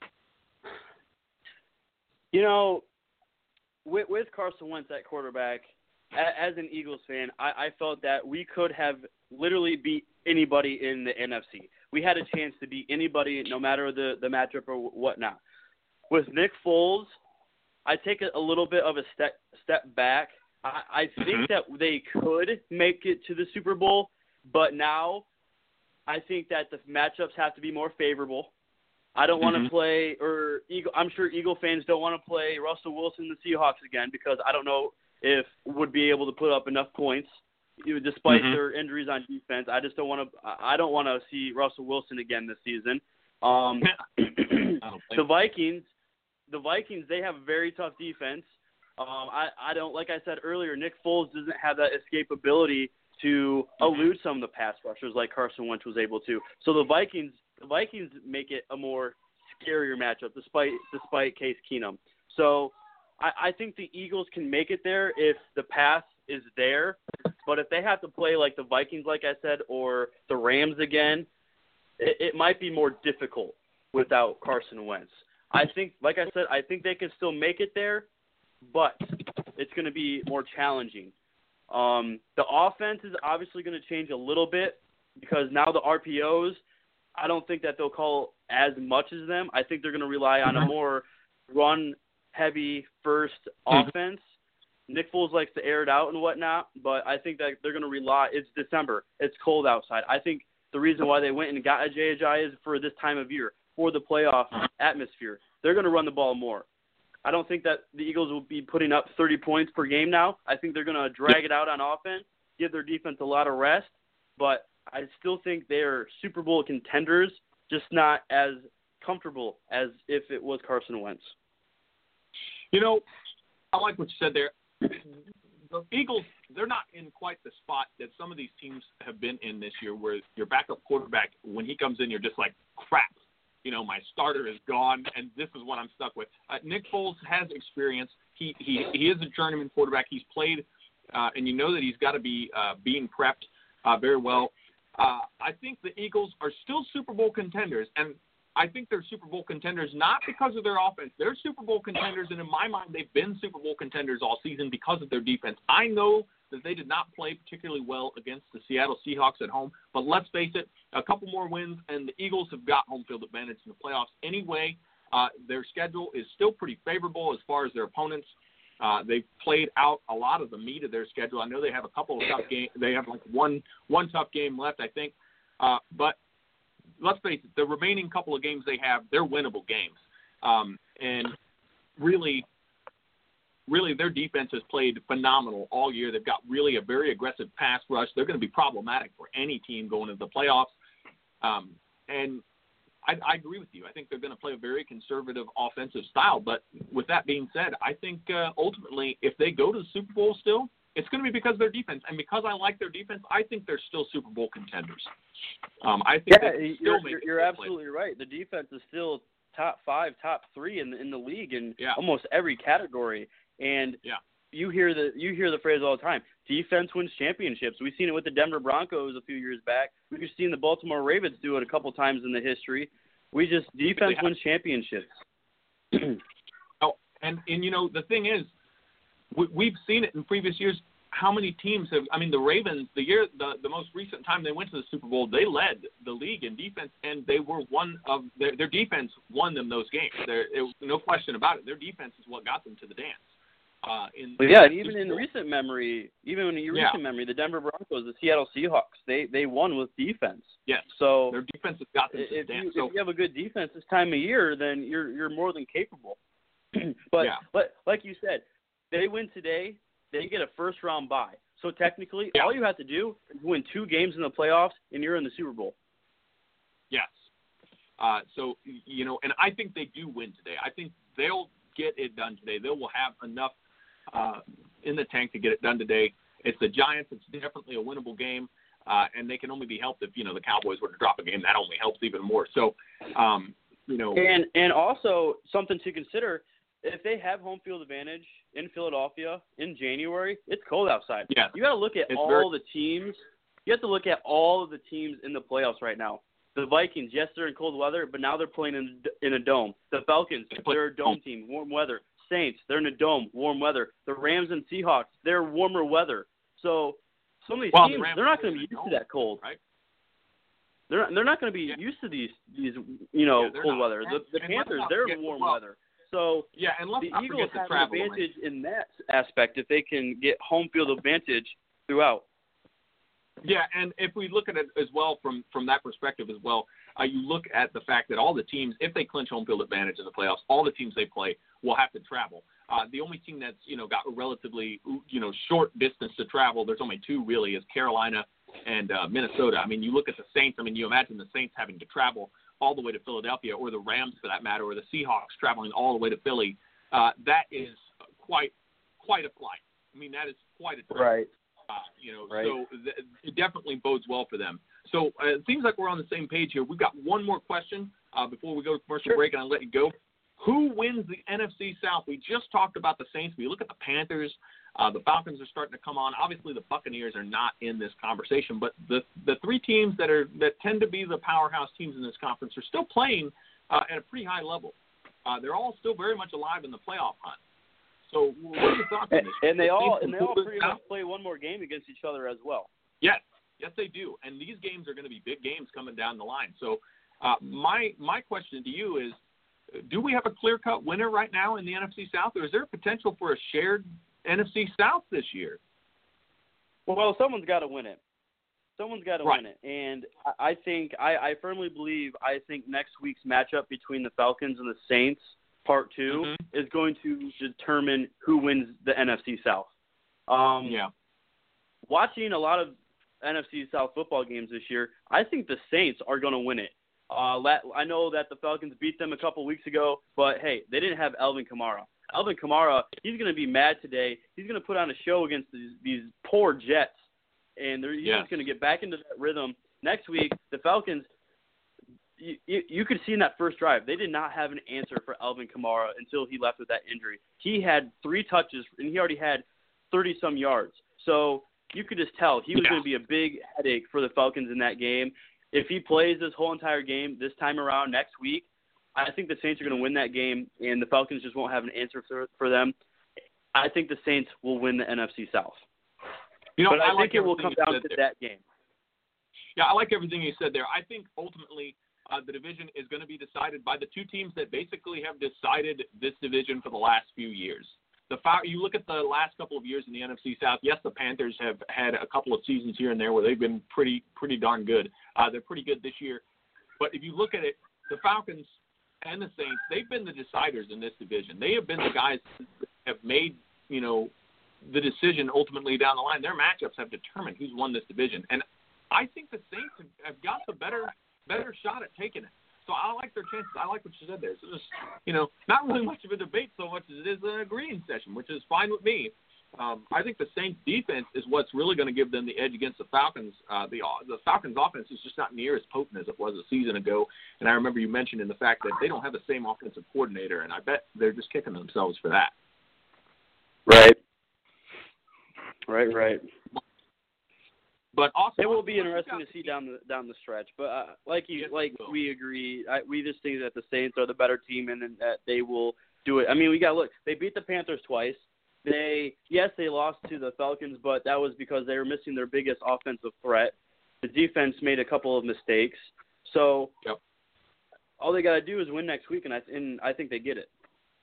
You know, with, with Carson Wentz at quarterback, a, as an Eagles fan, I, I felt that we could have literally beat anybody in the N F C. We had a chance to beat anybody, no matter the, the matchup or whatnot. With Nick Foles, I take a, a little bit of a step step back. I, I think mm-hmm. that they could make it to the Super Bowl, but now I think that the matchups have to be more favorable. I don't want to mm-hmm. play, or Eagle, I'm sure Eagle fans don't want to play Russell Wilson and the Seahawks again because I don't know if would be able to put up enough points. Despite mm-hmm. their injuries on defense, I just don't want to. I don't want to see Russell Wilson again this season. Um, the Vikings, the Vikings, they have a very tough defense. Um, I, I don't like I said earlier. Nick Foles doesn't have that escapability to elude some of the pass rushers like Carson Wentz was able to. So the Vikings, the Vikings make it a more scarier matchup, despite despite Case Keenum. So I, I think the Eagles can make it there if the pass is there. But if they have to play like the Vikings, like I said, or the Rams again, it, it might be more difficult without Carson Wentz. I think, like I said, I think they can still make it there, but it's going to be more challenging. Um, the offense is obviously going to change a little bit because now the R P Os, I don't think that they'll call as much as them. I think they're going to rely on a more run-heavy first mm-hmm. offense. Nick Foles likes to air it out and whatnot, but I think that they're going to rely. It's December. It's cold outside. I think the reason why they went and got a J H I is for this time of year, for the playoff atmosphere. They're going to run the ball more. I don't think that the Eagles will be putting up thirty points per game now. I think they're going to drag it out on offense, give their defense a lot of rest, but I still think they're Super Bowl contenders, just not as comfortable as if it was Carson Wentz. You know, I like what you said there. The Eagles, they're not in quite the spot that some of these teams have been in this year where your backup quarterback, when he comes in, you're just like, crap. You know, my starter is gone, and this is what I'm stuck with. Uh, Nick Foles has experience. He he he is a journeyman quarterback. He's played, uh, and you know that he's got to be uh, being prepped uh, very well. Uh, I think the Eagles are still Super Bowl contenders, and I think they're Super Bowl contenders not because of their offense. They're Super Bowl contenders, and in my mind, they've been Super Bowl contenders all season because of their defense. I know that they did not play particularly well against the Seattle Seahawks at home, but let's face it, a couple more wins, and the Eagles have got home field advantage in the playoffs anyway. Uh, their schedule is still pretty favorable as far as their opponents. Uh, they've played out a lot of the meat of their schedule. I know they have a couple of tough games. They have like one one tough game left, I think. Uh, but let's face it, the remaining couple of games they have, they're winnable games. Um, and really, really their defense has played phenomenal all year. They've got really a very aggressive pass rush. They're going to be problematic for any team going into the playoffs. Um, and I, I agree with you. I think they're going to play a very conservative offensive style. But with that being said, I think uh, ultimately if they go to the Super Bowl still, it's going to be because of their defense. And because I like their defense, I think they're still Super Bowl contenders. Um, I think yeah, they you're, still you're, make you're absolutely right. The defense is still top five, top three in the, in the league in yeah. almost every category. And yeah. you hear the you hear the phrase all the time. Defense wins championships. We've seen it with the Denver Broncos a few years back. We've seen the Baltimore Ravens do it a couple times in the history. We just defense wins championships. oh, and and you know the thing is, we, we've seen it in previous years. How many teams have? I mean, the Ravens, the year, the, the most recent time they went to the Super Bowl, they led the league in defense, and they were one of their, their defense won them those games. There, it was no question about it. Their defense is what got them to the dance. Uh, in, but yeah, in and even in Bowl. recent memory, even in recent yeah. memory, the Denver Broncos, the Seattle Seahawks, they they won with defense. Yes. So their defense has got them to if the dance. You, so, if you have a good defense this time of year, then you're you're more than capable. but yeah. but like you said, they win today, they get a first round bye. So technically, yeah. all you have to do is win two games in the playoffs, and you're in the Super Bowl. Yes. Uh, so, you know, and I think they do win today. I think they'll get it done today. They will have enough uh, in the tank to get it done today. It's the Giants. It's definitely a winnable game, uh, and they can only be helped if, you know, the Cowboys were to drop a game. That only helps even more. So, um, you know. And, and also something to consider, if they have home field advantage in Philadelphia in January, it's cold outside. Yeah. You got to look at it's all very- the teams. You have to look at all of the teams in the playoffs right now. The Vikings, yes, they're in cold weather, but now they're playing in in a dome. The Falcons, they're a dome team, warm weather. Saints, they're in a dome, warm weather. The Rams and Seahawks, they're warmer weather. So some of these well, teams, the they're not going to be used dome, to that cold. Right? They're not, they're not going to be yeah. used to these these you know yeah, cold not. weather. The, the and Panthers, not they're forget, warm well, weather. So yeah, and let's the not Eagles forget have the an travel advantage in that aspect if they can get home field advantage throughout. Yeah, and if we look at it as well from, from that perspective as well, uh, you look at the fact that all the teams, if they clinch home field advantage in the playoffs, all the teams they play will have to travel. Uh, the only team that's, you know, got a relatively, you know, short distance to travel, there's only two really, is Carolina and uh, Minnesota. I mean, you look at the Saints, I mean, you imagine the Saints having to travel all the way to Philadelphia, or the Rams for that matter, or the Seahawks traveling all the way to Philly. Uh, that is quite quite a flight. I mean, that is quite a trip. Right. Uh, you know, right. so th- it definitely bodes well for them. So uh, it seems like we're on the same page here. We've got one more question uh, before we go to commercial Sure. break, and I'll let you go. Who wins the N F C South? We just talked about the Saints. We look at the Panthers. Uh, the Falcons are starting to come on. Obviously, the Buccaneers are not in this conversation, but the the three teams that are that tend to be the powerhouse teams in this conference are still playing uh, at a pretty high level. Uh, they're all still very much alive in the playoff hunt. So what are your thoughts on And, this? and they The all Saints and they all can pretty pull much this out? play one more game against each other as well. Yes, yes, they do. And these games are going to be big games coming down the line. So uh, my my question to you is, do we have a clear-cut winner right now in the N F C South, or is there potential for a shared N F C South this year? Well, someone's got to win it. Someone's got to Right. win it. And I I think, I, I firmly believe, I think next week's matchup between the Falcons and the Saints, part two, Mm-hmm. is going to determine who wins the N F C South. Um, Yeah. watching a lot of N F C South football games this year, I think the Saints are going to win it. Uh, I know that the Falcons beat them a couple weeks ago, but, hey, they didn't have Alvin Kamara. Alvin Kamara, he's going to be mad today. He's going to put on a show against these, these poor Jets, and he's yeah. just going to get back into that rhythm. Next week, the Falcons, you, you, you could see in that first drive, they did not have an answer for Alvin Kamara until he left with that injury. He had three touches, and he already had thirty-some yards. So you could just tell he was yeah. going to be a big headache for the Falcons in that game. If he plays this whole entire game this time around next week, I think the Saints are going to win that game, and the Falcons just won't have an answer for, for them. I think the Saints will win the N F C South. You know, but I, I like think it will come down to there. that game. Yeah, I like everything you said there. I think ultimately uh, the division is going to be decided by the two teams that basically have decided this division for the last few years. The you look at the last couple of years in the N F C South. Yes, the Panthers have had a couple of seasons here and there where they've been pretty, pretty darn good. Uh, they're pretty good this year. But if you look at it, the Falcons and the Saints, they've been the deciders in this division. They have been the guys that have made, you know, the decision ultimately down the line. Their matchups have determined who's won this division, and I think the Saints have, have got the better, better shot at taking it. So I like their chances. I like what you said there. So just, you know, not really much of a debate so much as it is an agreeing session, which is fine with me. Um, I think the Saints defense is what's really going to give them the edge against the Falcons. Uh, the the Falcons offense is just not near as potent as it was a season ago. And I remember you mentioned in the fact that they don't have the same offensive coordinator, and I bet they're just kicking themselves for that. Right. Right, right. But also, it will be interesting to see down the down the stretch. But uh, like you, yes, like we agree, I, we just think that the Saints are the better team and, and that they will do it. I mean, we got to look. They beat the Panthers twice. They yes, they lost to the Falcons, but that was because they were missing their biggest offensive threat. The defense made a couple of mistakes. So yep. all they got to do is win next week, and I and I think they get it.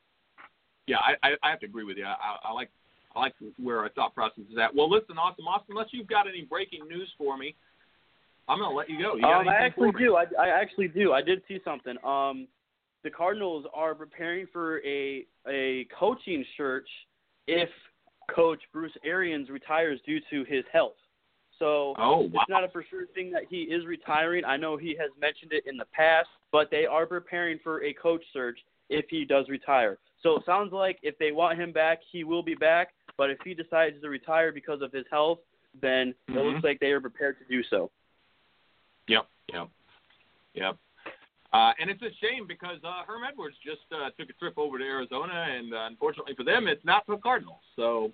Yeah, I, I, I have to agree with you. I, I like. I like where our thought process is at. Well, listen, Austin, Austin, unless you've got any breaking news for me, I'm going to let you go. You um, I actually do. I, I actually do. I did see something. Um, the Cardinals are preparing for a a coaching search if Coach Bruce Arians retires due to his health. So oh, wow. It's not a for sure thing that he is retiring. I know he has mentioned it in the past, but they are preparing for a coach search if he does retire. So it sounds like if they want him back, he will be back. But if he decides to retire because of his health, then mm-hmm. it looks like they are prepared to do so. Yep, yep, yep. Uh, and it's a shame because uh, Herm Edwards just uh, took a trip over to Arizona, and uh, unfortunately for them, it's not the Cardinals. So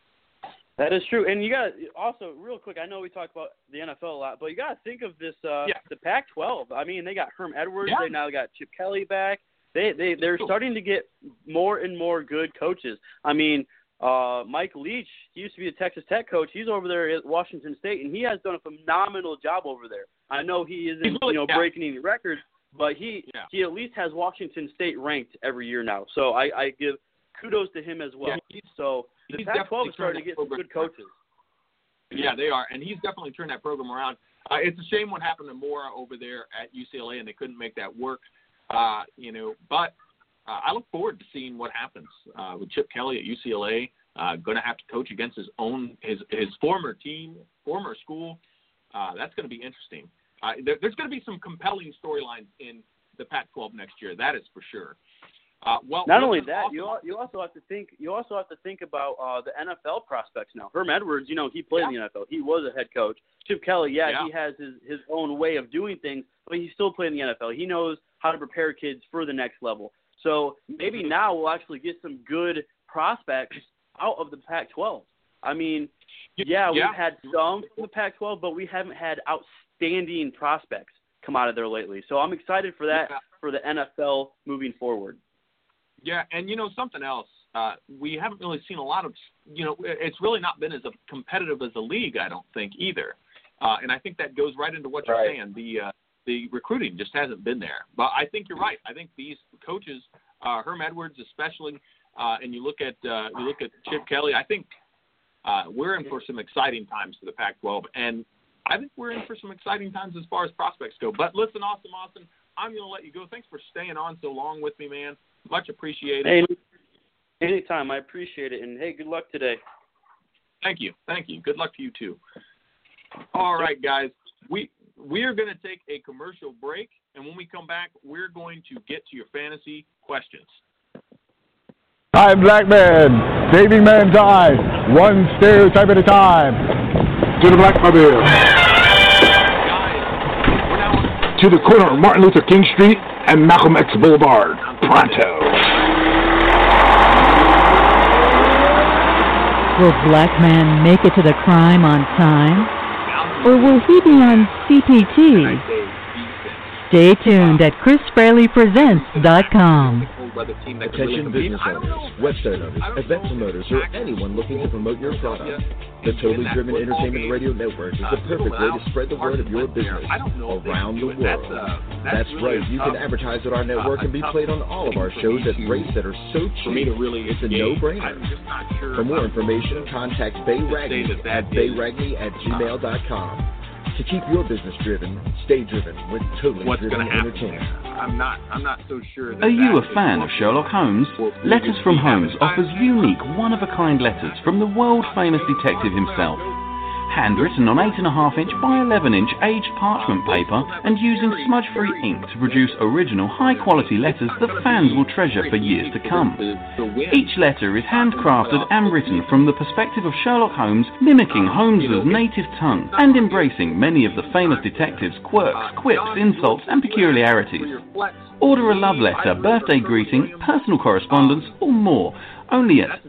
that is true. And you got also real quick. I know we talk about the N F L a lot, but you got to think of this uh, yeah. the Pac twelve. I mean, they got Herm Edwards. Yeah. They now got Chip Kelly back. They they they're starting to get more and more good coaches. I mean. Uh, Mike Leach, he used to be a Texas Tech coach. He's over there at Washington State, and he has done a phenomenal job over there. I know he isn't, really, you know, yeah. breaking any records, but he yeah. he at least has Washington State ranked every year now. So I, I give kudos to him as well. Yeah, so the Pac twelve is starting to get some good coaches. Yeah, they are, and he's definitely turned that program around. Uh, it's a shame what happened to Mora over there at U C L A, and they couldn't make that work. Uh, you know, but uh, I look forward to seeing what happens uh, with Chip Kelly at U C L A. Uh, going to have to coach against his own his his former team, former school. Uh, that's going to be interesting. Uh, there, there's going to be some compelling storylines in the Pac twelve next year. That is for sure. Uh, well, not only that, also, you you also have to think you also have to think about uh, the N F L prospects now. Herm Edwards, you know, he played yeah. in the N F L. He was a head coach. Chip Kelly, yeah, yeah, he has his his own way of doing things, but he's still playing in the N F L. He knows how to prepare kids for the next level. So maybe now we'll actually get some good prospects out of the Pac twelve. I mean, yeah, we've yeah. had some from the Pac twelve, but we haven't had outstanding prospects come out of there lately. So I'm excited for that yeah. for the N F L moving forward. Yeah, and, you know, something else, uh, we haven't really seen a lot of, you know, it's really not been as competitive as a league, I don't think, either. Uh, and I think that goes right into what you're right. saying. The uh, the recruiting just hasn't been there. But I think you're right. I think these coaches, uh, Herm Edwards especially, Uh, and you look at uh, you look at Chip Kelly. I think uh, we're in for some exciting times for the Pac twelve, and I think we're in for some exciting times as far as prospects go. But listen, Austin, Austin, I'm going to let you go. Thanks for staying on so long with me, man. Much appreciated. Hey, anytime. I appreciate it, and hey, good luck today. Thank you. Thank you. Good luck to you, too. All right, guys. We we are going to take a commercial break, and when we come back, we're going to get to your fantasy questions. I'm Black Man, saving man's eyes, one stereotype at a time. To the Black Mobile. To the corner of Martin Luther King Street and Malcolm X Boulevard. Pronto. Will Black Man make it to the crime on time? Or will he be on C P T? Stay tuned at Chris Fraley Presents dot com. Attention business owners, website owners, event promoters, or anyone looking to promote your product. The Totally Driven Entertainment Radio Network is the perfect way to spread the word of your business around the world. That's right, you can advertise at our network and be played on all of our shows at rates that are so cheap, it's a no-brainer. For more information, contact Bay Ragney at bay ragney at gmail dot com. To keep your business driven, stay driven with Totally What's Driven gonna happen Entertainment. there? I'm not. I'm not so sure. That Are you that a fan of Sherlock Holmes? Letters from Holmes offers unique, one-of-a-kind letters from the world-famous detective himself. Handwritten on eight and a half inch by eleven inch aged parchment paper and using smudge-free ink to produce original, high-quality letters that fans will treasure for years to come. Each letter is handcrafted and written from the perspective of Sherlock Holmes, mimicking Holmes's native tongue and embracing many of the famous detective's quirks, quips, insults, and peculiarities. Order a love letter, birthday greeting, personal correspondence, or more only at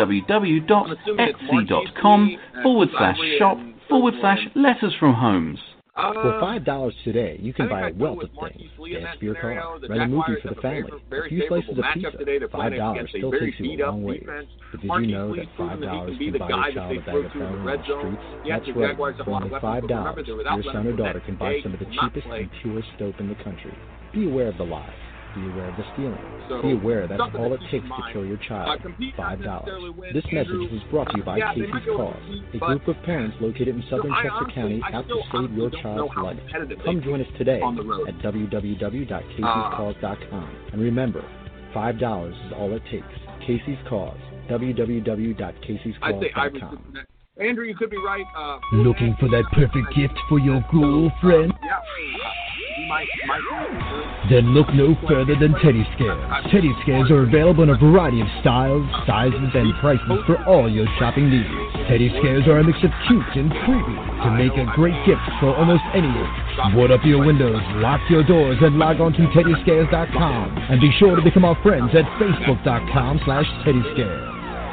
www.etsy.com forward slash shop forward slash letters from Holmes. For five dollars today, you can buy a wealth of things. Gas for your car, rent a movie for the family, a few slices of pizza. five dollars still takes you a long way. But did you know that five dollars can buy your child a bag of family on the streets? That's right. For only five dollars, your son or daughter can buy some of the cheapest and purest dope in the country. Be aware of the lies. Be aware of the stealing. So, Be aware that's all it takes to kill your child. five dollars. This message was brought to you by yeah, Casey's Cause, a group of parents located in southern so Chester County out to save your child's life. Come join us today at w w w dot casey's cause dot com. And remember, five dollars is all it takes. Casey's Cause. w w w dot casey's cause dot com. Andrew, you could be right. Uh, Looking for that perfect gift for your girlfriend? Yeah. Might, might then look no further than Teddy Scares. Teddy Scares are available in a variety of styles, sizes, and prices for all your shopping needs. Teddy Scares are a mix of cute and creepy to make a great gift for almost any age. Board up your windows, lock your doors, and log on to teddy scares dot com. And be sure to become our friends at facebook dot com slash teddy scares.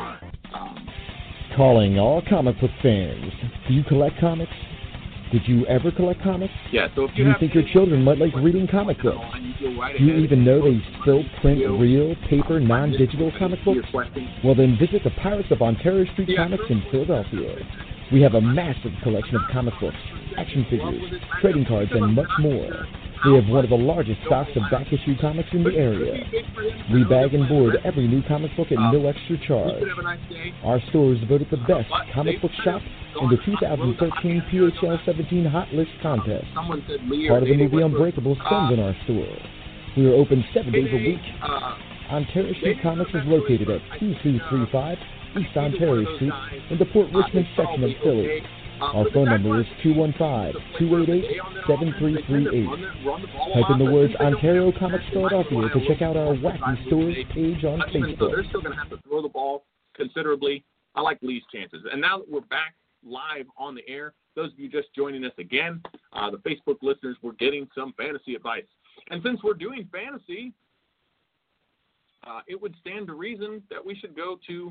Calling all comic book fans. Do you collect comics? Did you ever collect comics? Yeah, so if you Do you think your children might like reading comic books? Do you even know they still print real, paper, non-digital comic books? Well, then visit the Pirates of Ontario Street Comics in Philadelphia. We have a massive collection of comic books, action figures, trading cards, and much more. We have one of the largest stocks of back-issue comics in the area. We bag and board every new comic book at no extra charge. Our store is voted the best comic book shop in the two thousand thirteen P H L seventeen Hot List Contest. Part of the movie Unbreakable filmed in our store. We are open seven days a week. Ontario Street Comics is located at two two three five East Ontario Street in the Port Richmond section of Philly. Our phone number is two one five, two eight eight, seven three three eight. Type in the words Ontario Comics Philadelphia to check out our Wacky Stores page on Facebook. They're still going to have to throw the ball considerably. I like Lee's chances. And now that we're back live on the air, those of you just joining us again, uh, the Facebook listeners, we're getting some fantasy advice. And since we're doing fantasy, uh, it would stand to reason that we should go to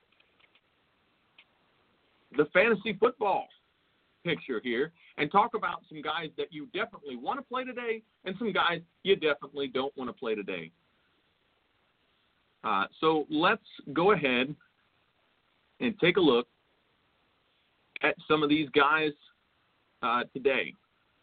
the fantasy football picture here and talk about some guys that you definitely want to play today and some guys you definitely don't want to play today. Uh, so let's go ahead and take a look at some of these guys uh, today.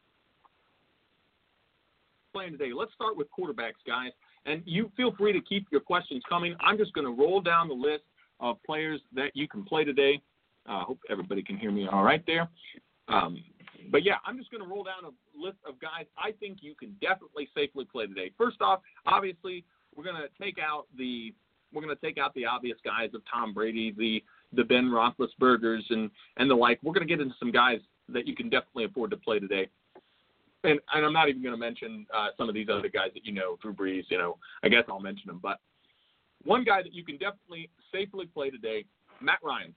Playing today. Let's start with quarterbacks, guys. And you feel free to keep your questions coming. I'm just going to roll down the list of players that you can play today. I uh, hope everybody can hear me all right there. Um, but, yeah, I'm just going to roll down a list of guys I think you can definitely safely play today. First off, obviously, we're going to take out the we're going to take out the obvious guys of Tom Brady, the the Ben Roethlisbergers and, and the like. We're going to get into some guys that you can definitely afford to play today. And, and I'm not even going to mention uh, some of these other guys that you know, Drew Brees, you know, I guess I'll mention them. But one guy that you can definitely safely play today, Matt Ryan.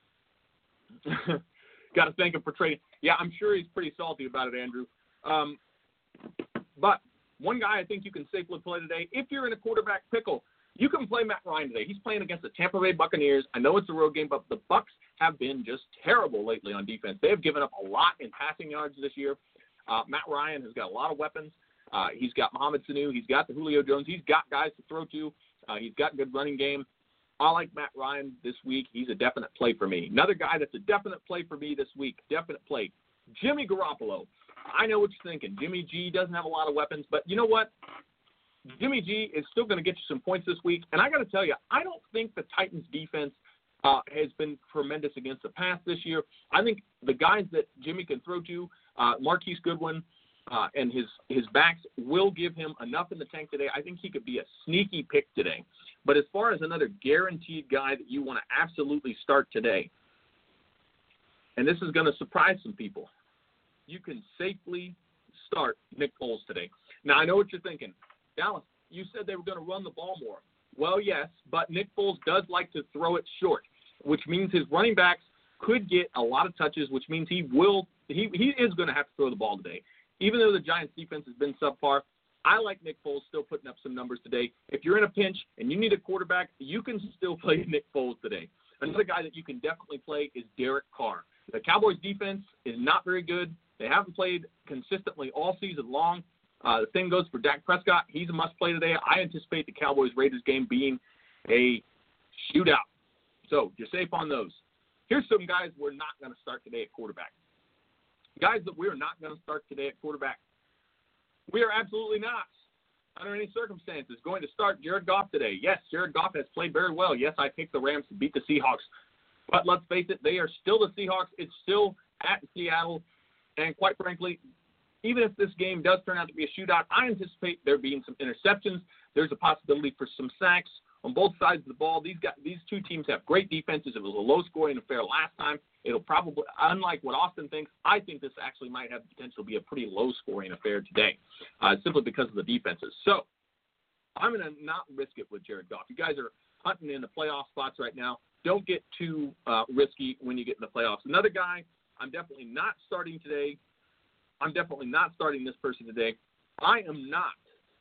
Got to thank him for trading. Yeah, I'm sure he's pretty salty about it, Andrew. Um, but one guy I think you can safely play today, if you're in a quarterback pickle, you can play Matt Ryan today. He's playing against the Tampa Bay Buccaneers. I know it's a road game, but the Bucs have been just terrible lately on defense. They have given up a lot in passing yards this year. Uh, Matt Ryan has got a lot of weapons. Uh, he's got Mohamed Sanu. He's got the Julio Jones. He's got guys to throw to. Uh, he's got a good running game. I like Matt Ryan this week. He's a definite play for me. Another guy that's a definite play for me this week, definite play, Jimmy Garoppolo. I know what you're thinking. Jimmy G doesn't have a lot of weapons, but you know what? Jimmy G is still going to get you some points this week. And I got to tell you, I don't think the Titans defense uh, has been tremendous against the pass this year. I think the guys that Jimmy can throw to, uh, Marquise Goodwin uh, and his, his backs will give him enough in the tank today. I think he could be a sneaky pick today. But as far as another guaranteed guy that you want to absolutely start today, and this is going to surprise some people, you can safely start Nick Foles today. Now, I know what you're thinking. Dallas, you said they were going to run the ball more. Well, yes, but Nick Foles does like to throw it short, which means his running backs could get a lot of touches, which means he will he, he is going to have to throw the ball today. Even though the Giants' defense has been subpar, I like Nick Foles still putting up some numbers today. If you're in a pinch and you need a quarterback, you can still play Nick Foles today. Another guy that you can definitely play is Derek Carr. The Cowboys' defense is not very good. They haven't played consistently all season long. Uh, the same goes for Dak Prescott. He's a must-play today. I anticipate the Cowboys-Raiders game being a shootout. So you're safe on those. Here's some guys we're not going to start today at quarterback. Guys that we're not going to start today at quarterback. We are absolutely not, under any circumstances, going to start Jared Goff today. Yes, Jared Goff has played very well. Yes, I picked the Rams to beat the Seahawks. But let's face it, they are still the Seahawks. It's still at Seattle. And quite frankly, even if this game does turn out to be a shootout, I anticipate there being some interceptions. There's a possibility for some sacks on both sides of the ball. These guys, these two teams have great defenses. It was a low-scoring affair last time. It'll probably, unlike what Austin thinks, I think this actually might have the potential to be a pretty low-scoring affair today, uh, simply because of the defenses. So I'm going to not risk it with Jared Goff. You guys are hunting in the playoff spots right now. Don't get too uh, risky when you get in the playoffs. Another guy I'm definitely not starting today. I'm definitely not starting this person today. I am not.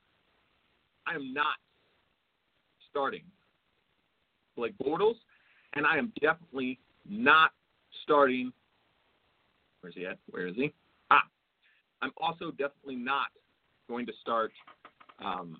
I am not starting Blake Bortles, and I am definitely not starting. Where's he at? Where is he? Ah, I'm also definitely not going to start. Um,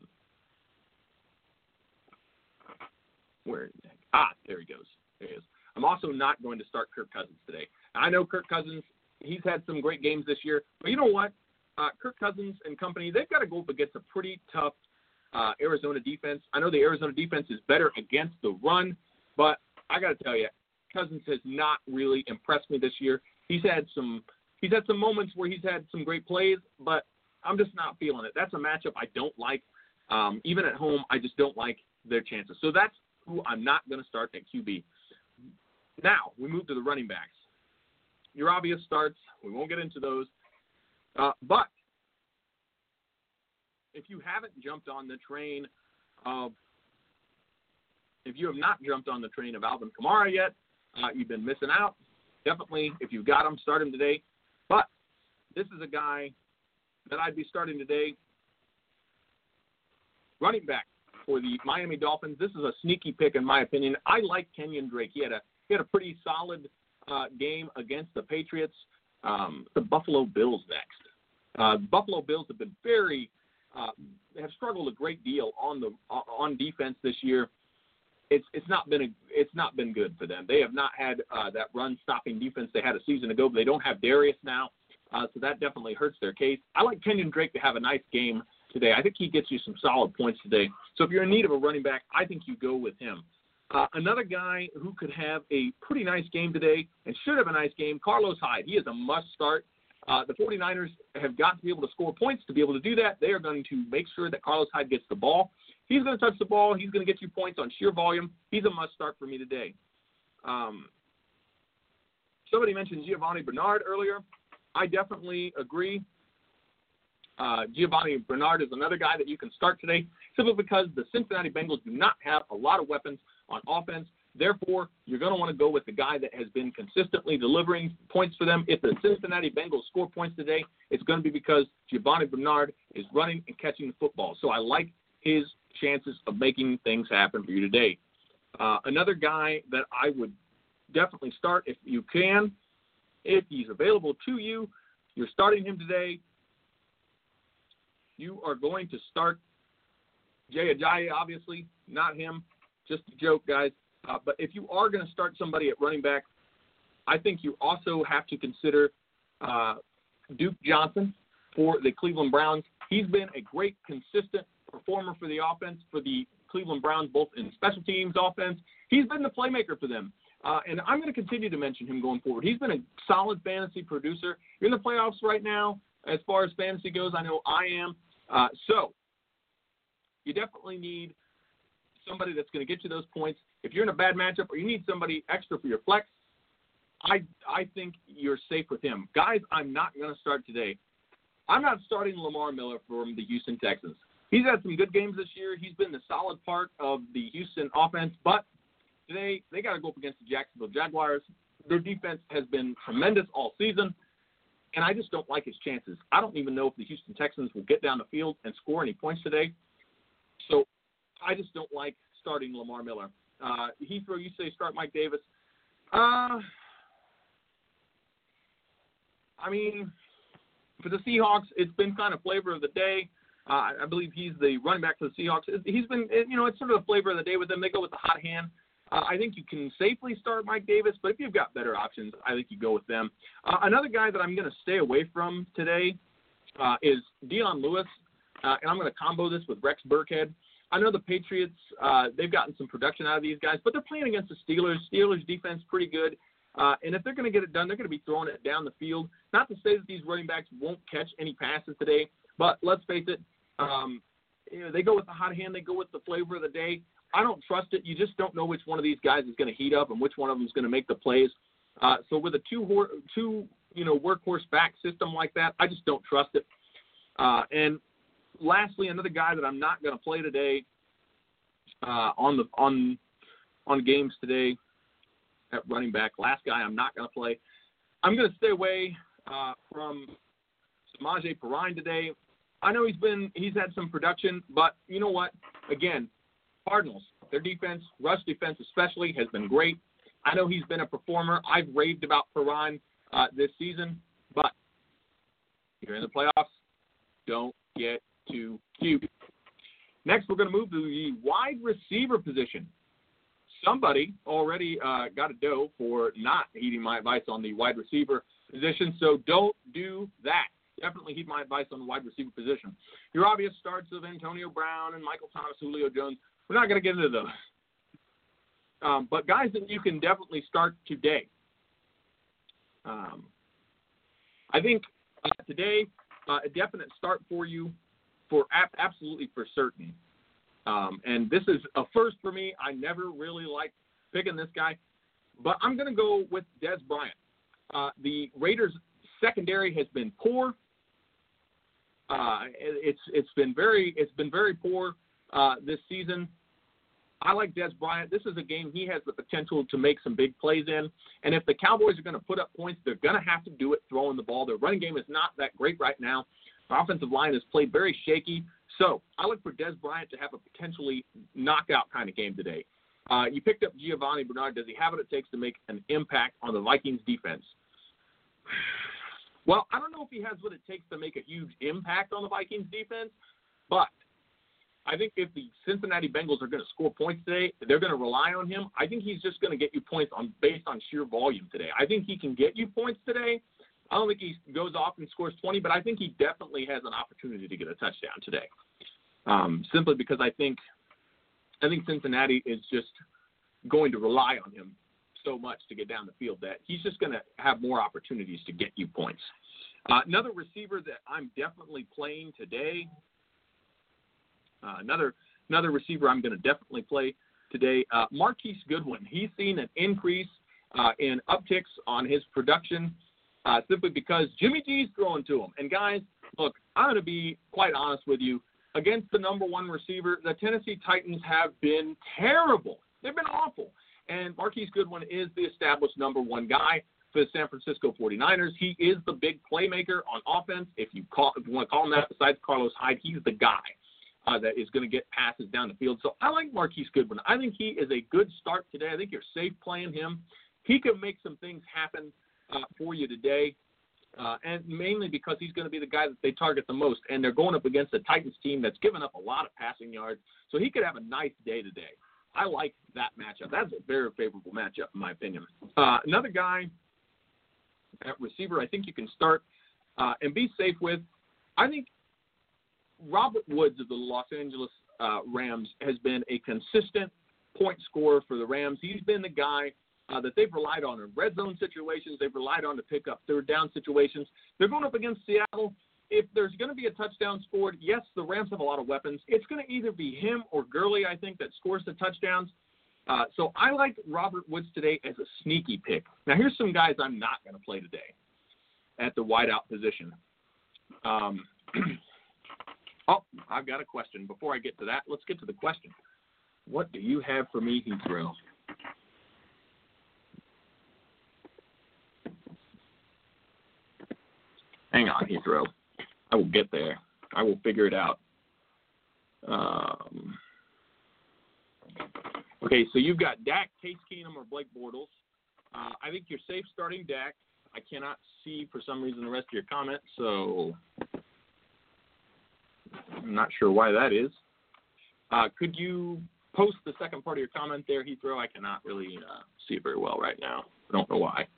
where is he? Ah, there he goes. There he is. I'm also not going to start Kirk Cousins today. I know Kirk Cousins, he's had some great games this year, but you know what? Uh, Kirk Cousins and company, they've got to go up against a pretty tough uh, Arizona defense. I know the Arizona defense is better against the run, but I got to tell you, Cousins has not really impressed me this year. He's had some he's had some moments where he's had some great plays, but I'm just not feeling it. That's a matchup I don't like. Um, even at home, I just don't like their chances. So that's who I'm not going to start at Q B. Now, we move to the running backs. Your obvious starts, we won't get into those. Uh, but if you haven't jumped on the train of, if you have not jumped on the train of Alvin Kamara yet, uh, you've been missing out. Definitely, if you've got him, start him today. But this is a guy that I'd be starting today. Running back for the Miami Dolphins. This is a sneaky pick in my opinion. I like Kenyon Drake. He had a he had a pretty solid uh, game against the Patriots. Um, the Buffalo Bills next. Uh, the Buffalo Bills have been very uh, have struggled a great deal on the on defense this year. It's it's not been a, it's not been good for them. They have not had uh, that run stopping defense they had a season ago, but they don't have Darius now, uh, so that definitely hurts their case. I like Kenyon Drake to have a nice game today. I think he gets you some solid points today. So if you're in need of a running back, I think you go with him. Uh, another guy who could have a pretty nice game today and should have a nice game, Carlos Hyde. He is a must-start. Uh, the 49ers have got to be able to score points. To be able to do that, they are going to make sure that Carlos Hyde gets the ball. He's going to touch the ball. He's going to get you points on sheer volume. He's a must-start for me today. Um, somebody mentioned Giovanni Bernard earlier. I definitely agree. Uh, Giovanni Bernard is another guy that you can start today simply because the Cincinnati Bengals do not have a lot of weapons on offense. Therefore, you're going to want to go with the guy that has been consistently delivering points for them. If the Cincinnati Bengals score points today, it's going to be because Giovanni Bernard is running and catching the football. So I like his chances of making things happen for you today. Uh, another guy that I would definitely start if you can, if he's available to you, you're starting him today. You are going to start Jay Ajayi, obviously, not him. Just a joke, guys. Uh, but if you are going to start somebody at running back, I think you also have to consider uh, Duke Johnson for the Cleveland Browns. He's been a great, consistent performer for the offense, for the Cleveland Browns, both in special teams, offense. He's been the playmaker for them. Uh, and I'm going to continue to mention him going forward. He's been a solid fantasy producer. You're in the playoffs right now as far as fantasy goes. I know I am. Uh, so you definitely need somebody that's going to get you those points. If you're in a bad matchup or you need somebody extra for your flex, I I think you're safe with him. Guys, I'm not going to start today. I'm not starting Lamar Miller from the Houston Texans. He's had some good games this year. He's been the solid part of the Houston offense, but today they got to go up against the Jacksonville Jaguars. Their defense has been tremendous all season, and I just don't like his chances. I don't even know if the Houston Texans will get down the field and score any points today. So I just don't like starting Lamar Miller. Uh, Heathrow, you say start Mike Davis. Uh, I mean, for the Seahawks, it's been kind of flavor of the day. Uh, I believe he's the running back for the Seahawks. He's been, you know, it's sort of the flavor of the day with them. They go with the hot hand. Uh, I think you can safely start Mike Davis, but if you've got better options, I think you go with them. Uh, another guy that I'm going to stay away from today uh, is Dion Lewis, uh, and I'm going to combo this with Rex Burkhead. I know the Patriots, uh, they've gotten some production out of these guys, but they're playing against the Steelers. Steelers defense pretty good. Uh, and if they're going to get it done, they're going to be throwing it down the field. Not to say that these running backs won't catch any passes today, but let's face it, um, you know, they go with the hot hand. They go with the flavor of the day. I don't trust it. You just don't know which one of these guys is going to heat up and which one of them is going to make the plays. Uh, so with a two, two, you know, workhorse back system like that, I just don't trust it. Uh, and lastly, another guy that I'm not going to play today uh, on the on on games today at running back. Last guy I'm not going to play. I'm going to stay away uh, from Samaje Perine today. I know he's been he's had some production, but you know what? Again, Cardinals, their defense, rush defense especially, has been great. I know he's been a performer. I've raved about Perine uh, this season, but you're in the playoffs. Don't get too cute. Next, we're going to move to the wide receiver position. Somebody already uh, got a dough for not heeding my advice on the wide receiver position, so don't do that. Definitely heed my advice on the wide receiver position. Your obvious starts of Antonio Brown and Michael Thomas, Julio Jones, we're not going to get into those. Um, but guys that you can definitely start today. Um, I think uh, today, uh, a definite start for you, for ap- absolutely for certain. Um, and this is a first for me. I never really liked picking this guy, but I'm going to go with Dez Bryant. Uh, the Raiders' secondary has been poor. Uh, it's it's been very it's been very poor uh, this season. I like Dez Bryant. This is a game he has the potential to make some big plays in. And if the Cowboys are going to put up points, they're going to have to do it throwing the ball. Their running game is not that great right now. The offensive line has played very shaky. So I look for Dez Bryant to have a potentially knockout kind of game today. Uh, you picked up Giovanni Bernard. Does he have what it takes to make an impact on the Vikings defense? Well, I don't know if he has what it takes to make a huge impact on the Vikings defense, but I think if the Cincinnati Bengals are going to score points today, they're going to rely on him. I think he's just going to get you points on based on sheer volume today. I think he can get you points today. I don't think he goes off and scores twenty, but I think he definitely has an opportunity to get a touchdown today. Um, simply because I think I think Cincinnati is just going to rely on him so much to get down the field that he's just going to have more opportunities to get you points. Uh, another receiver that I'm definitely playing today, uh, another another receiver I'm going to definitely play today. Uh, Marquise Goodwin, he's seen an increase uh, in upticks on his production uh, simply because Jimmy G's throwing to him. And, guys, look, I'm going to be quite honest with you. Against the number one receiver, the Tennessee Titans have been terrible. They've been awful. And Marquise Goodwin is the established number one guy for the San Francisco forty-niners. He is the big playmaker on offense. If you, call, if you want to call him that besides Carlos Hyde, he's the guy uh, that is going to get passes down the field. So I like Marquise Goodwin. I think he is a good start today. I think you're safe playing him. He can make some things happen uh, for you today. Uh, and mainly because he's going to be the guy that they target the most. And they're going up against a Titans team that's given up a lot of passing yards. So he could have a nice day today. I like that matchup. That's a very favorable matchup, in my opinion. Uh, another guy at receiver I think you can start uh, and be safe with, I think Robert Woods of the Los Angeles uh, Rams has been a consistent point scorer for the Rams. He's been the guy Uh, that they've relied on in red zone situations. They've relied on to pick up third down situations. They're going up against Seattle. If there's going to be a touchdown scored, yes, the Rams have a lot of weapons. It's going to either be him or Gurley, I think, that scores the touchdowns. Uh, so I like Robert Woods today as a sneaky pick. Now, here's some guys I'm not going to play today at the wideout position. Um, oh, I've got a question. Before I get to that, let's get to the question. What do you have for me, Heathrow? Hang on, Heathrow. I will get there. I will figure it out. Um, okay, so you've got Dak, Case Keenum, or Blake Bortles. Uh, I think you're safe starting Dak. I cannot see, for some reason, the rest of your comment, so I'm not sure why that is. Uh, could you post the second part of your comment there, Heathrow? I cannot really uh, see it very well right now. I don't know why.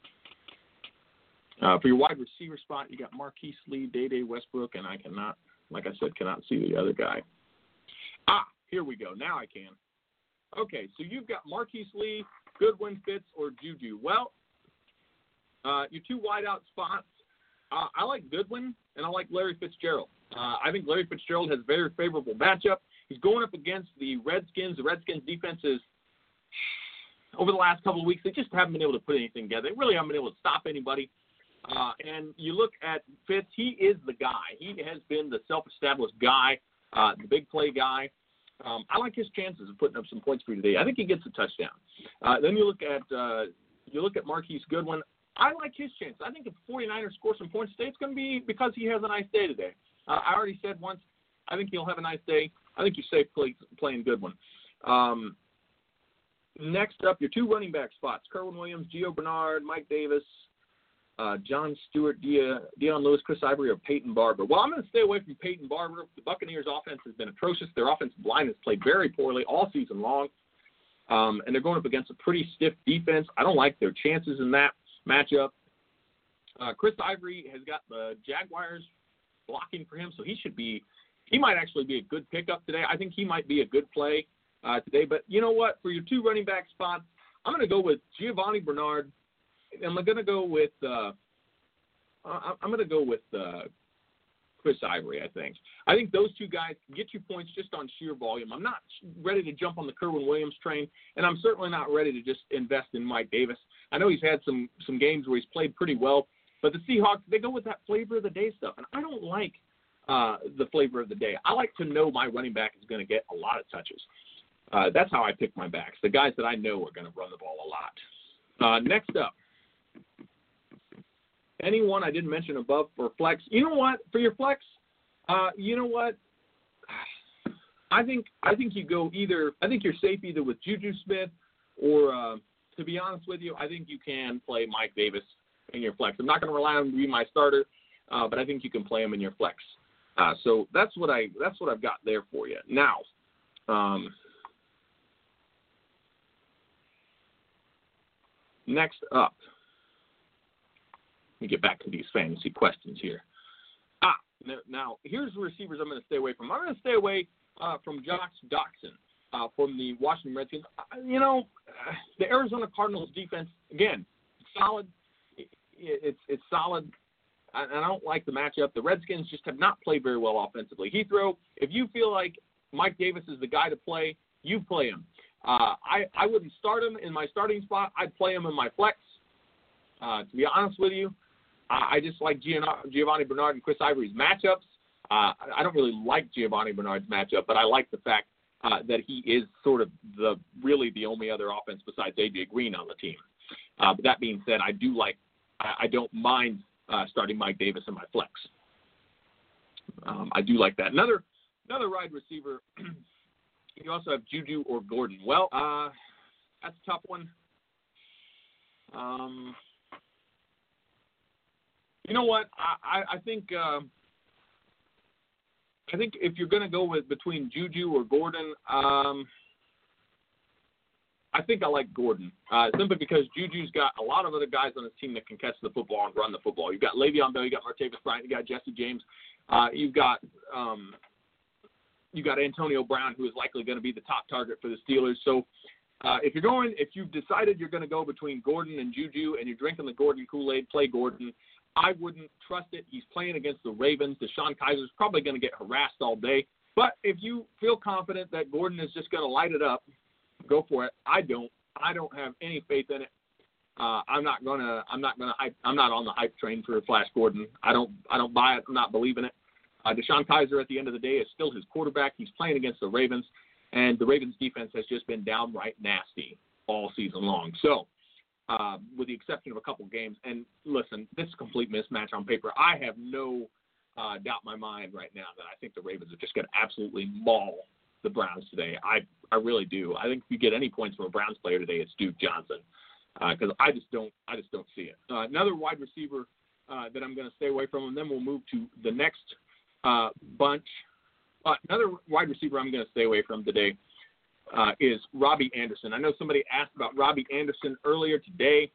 Uh, for your wide receiver spot, you got Marquise Lee, Day-Day Westbrook, and I cannot, like I said, cannot see the other guy. Ah, here we go. Now I can. Okay, so you've got Marquise Lee, Goodwin, Fitz, or Juju. Well, uh, your two wideout spots, uh, I like Goodwin, and I like Larry Fitzgerald. Uh, I think Larry Fitzgerald has a very favorable matchup. He's going up against the Redskins. The Redskins defense is, over the last couple of weeks, they just haven't been able to put anything together. They really haven't been able to stop anybody. Uh, and you look at Fitz, he is the guy. He has been the self-established guy, uh, the big play guy. Um, I like his chances of putting up some points for you today. I think he gets a touchdown. Uh, then you look at uh, you look at Marquise Goodwin. I like his chances. I think if the 49ers score some points today, it's going to be because he has a nice day today. Uh, I already said once, I think he'll have a nice day. I think you're safe play, playing Goodwin. Um, next up, your two running back spots, Kerwin Williams, Gio Bernard, Mike Davis, Uh, John Stewart, Dia, Dion Lewis, Chris Ivory, or Peyton Barber. Well, I'm going to stay away from Peyton Barber. The Buccaneers' offense has been atrocious. Their offensive line has played very poorly all season long, um, and they're going up against a pretty stiff defense. I don't like their chances in that matchup. Uh, Chris Ivory has got the Jaguars blocking for him, so he should be – he might actually be a good pickup today. I think he might be a good play uh, today. But you know what? For your two running back spots, I'm going to go with Giovanni Bernard. I'm going to go with uh, I'm going to go with uh, Chris Ivory, I think. I think those two guys can get you points just on sheer volume. I'm not ready to jump on the Kerwin Williams train, and I'm certainly not ready to just invest in Mike Davis. I know he's had some, some games where he's played pretty well, but the Seahawks, they go with that flavor of the day stuff, and I don't like uh, the flavor of the day. I like to know my running back is going to get a lot of touches. Uh, that's how I pick my backs, the guys that I know are going to run the ball a lot. Uh, next up, anyone I didn't mention above for flex. You know what? For your flex, uh, you know what? I think I think you go either. I think you're safe either with Juju Smith or, uh, to be honest with you, I think you can play Mike Davis in your flex. I'm not going to rely on him to be my starter, uh, but I think you can play him in your flex. Uh, so that's what I that's what I've got there for you. Now, um, next up. Let me get back to these fantasy questions here. Ah, now, here's the receivers I'm going to stay away from. I'm going to stay away uh, from Josh Doctson uh, from the Washington Redskins. Uh, you know, uh, the Arizona Cardinals defense, again, solid. It, it's it's solid. I, I don't like the matchup. The Redskins just have not played very well offensively. Heathrow, if you feel like Mike Davis is the guy to play, you play him. Uh, I, I wouldn't start him in my starting spot. I'd play him in my flex. Uh, to be honest with you, I, I just like Giovanni Bernard and Chris Ivory's matchups. Uh, I don't really like Giovanni Bernard's matchup, but I like the fact uh, that he is sort of the really the only other offense besides A J Green on the team. Uh, but that being said, I do like, I, I don't mind uh, starting Mike Davis in my flex. Um, I do like that. Another another wide receiver, you also have Juju or Gordon. Well, uh, that's a tough one. Um, you know what? I, I, I think uh, I think if you're going to go with between Juju or Gordon, um, I think I like Gordon, uh, simply because Juju's got a lot of other guys on his team that can catch the football and run the football. You've got Le'Veon Bell, you got Martavis Bryant, you got Jesse James, uh, you've got um, you got Antonio Brown, who is likely going to be the top target for the Steelers. So uh, if you're going, if you've decided you're going to go between Gordon and Juju, and you're drinking the Gordon Kool-Aid, play Gordon. I wouldn't trust it. He's playing against the Ravens. DeShone Kizer's probably going to get harassed all day. But if you feel confident that Gordon is just going to light it up, go for it. I don't. I don't have any faith in it. Uh, I'm not gonna. I'm not gonna hype. I'm not on the hype train for Flash Gordon. I don't. I don't buy it. I'm not believing it. Uh, DeShone Kizer at the end of the day is still his quarterback. He's playing against the Ravens, and the Ravens defense has just been downright nasty all season long. So, uh, with the exception of a couple games, and listen, this is a complete mismatch on paper. I have no uh, doubt in my mind right now that I think the Ravens are just going to absolutely maul the Browns today. I I really do. I think if you get any points from a Browns player today, it's Duke Johnson, because uh, I just don't I just don't see it. Uh, another wide receiver uh, that I'm going to stay away from, and then we'll move to the next uh, bunch. Uh, another wide receiver I'm going to stay away from today uh, is Robbie Anderson. I know somebody asked about Robbie Anderson earlier today,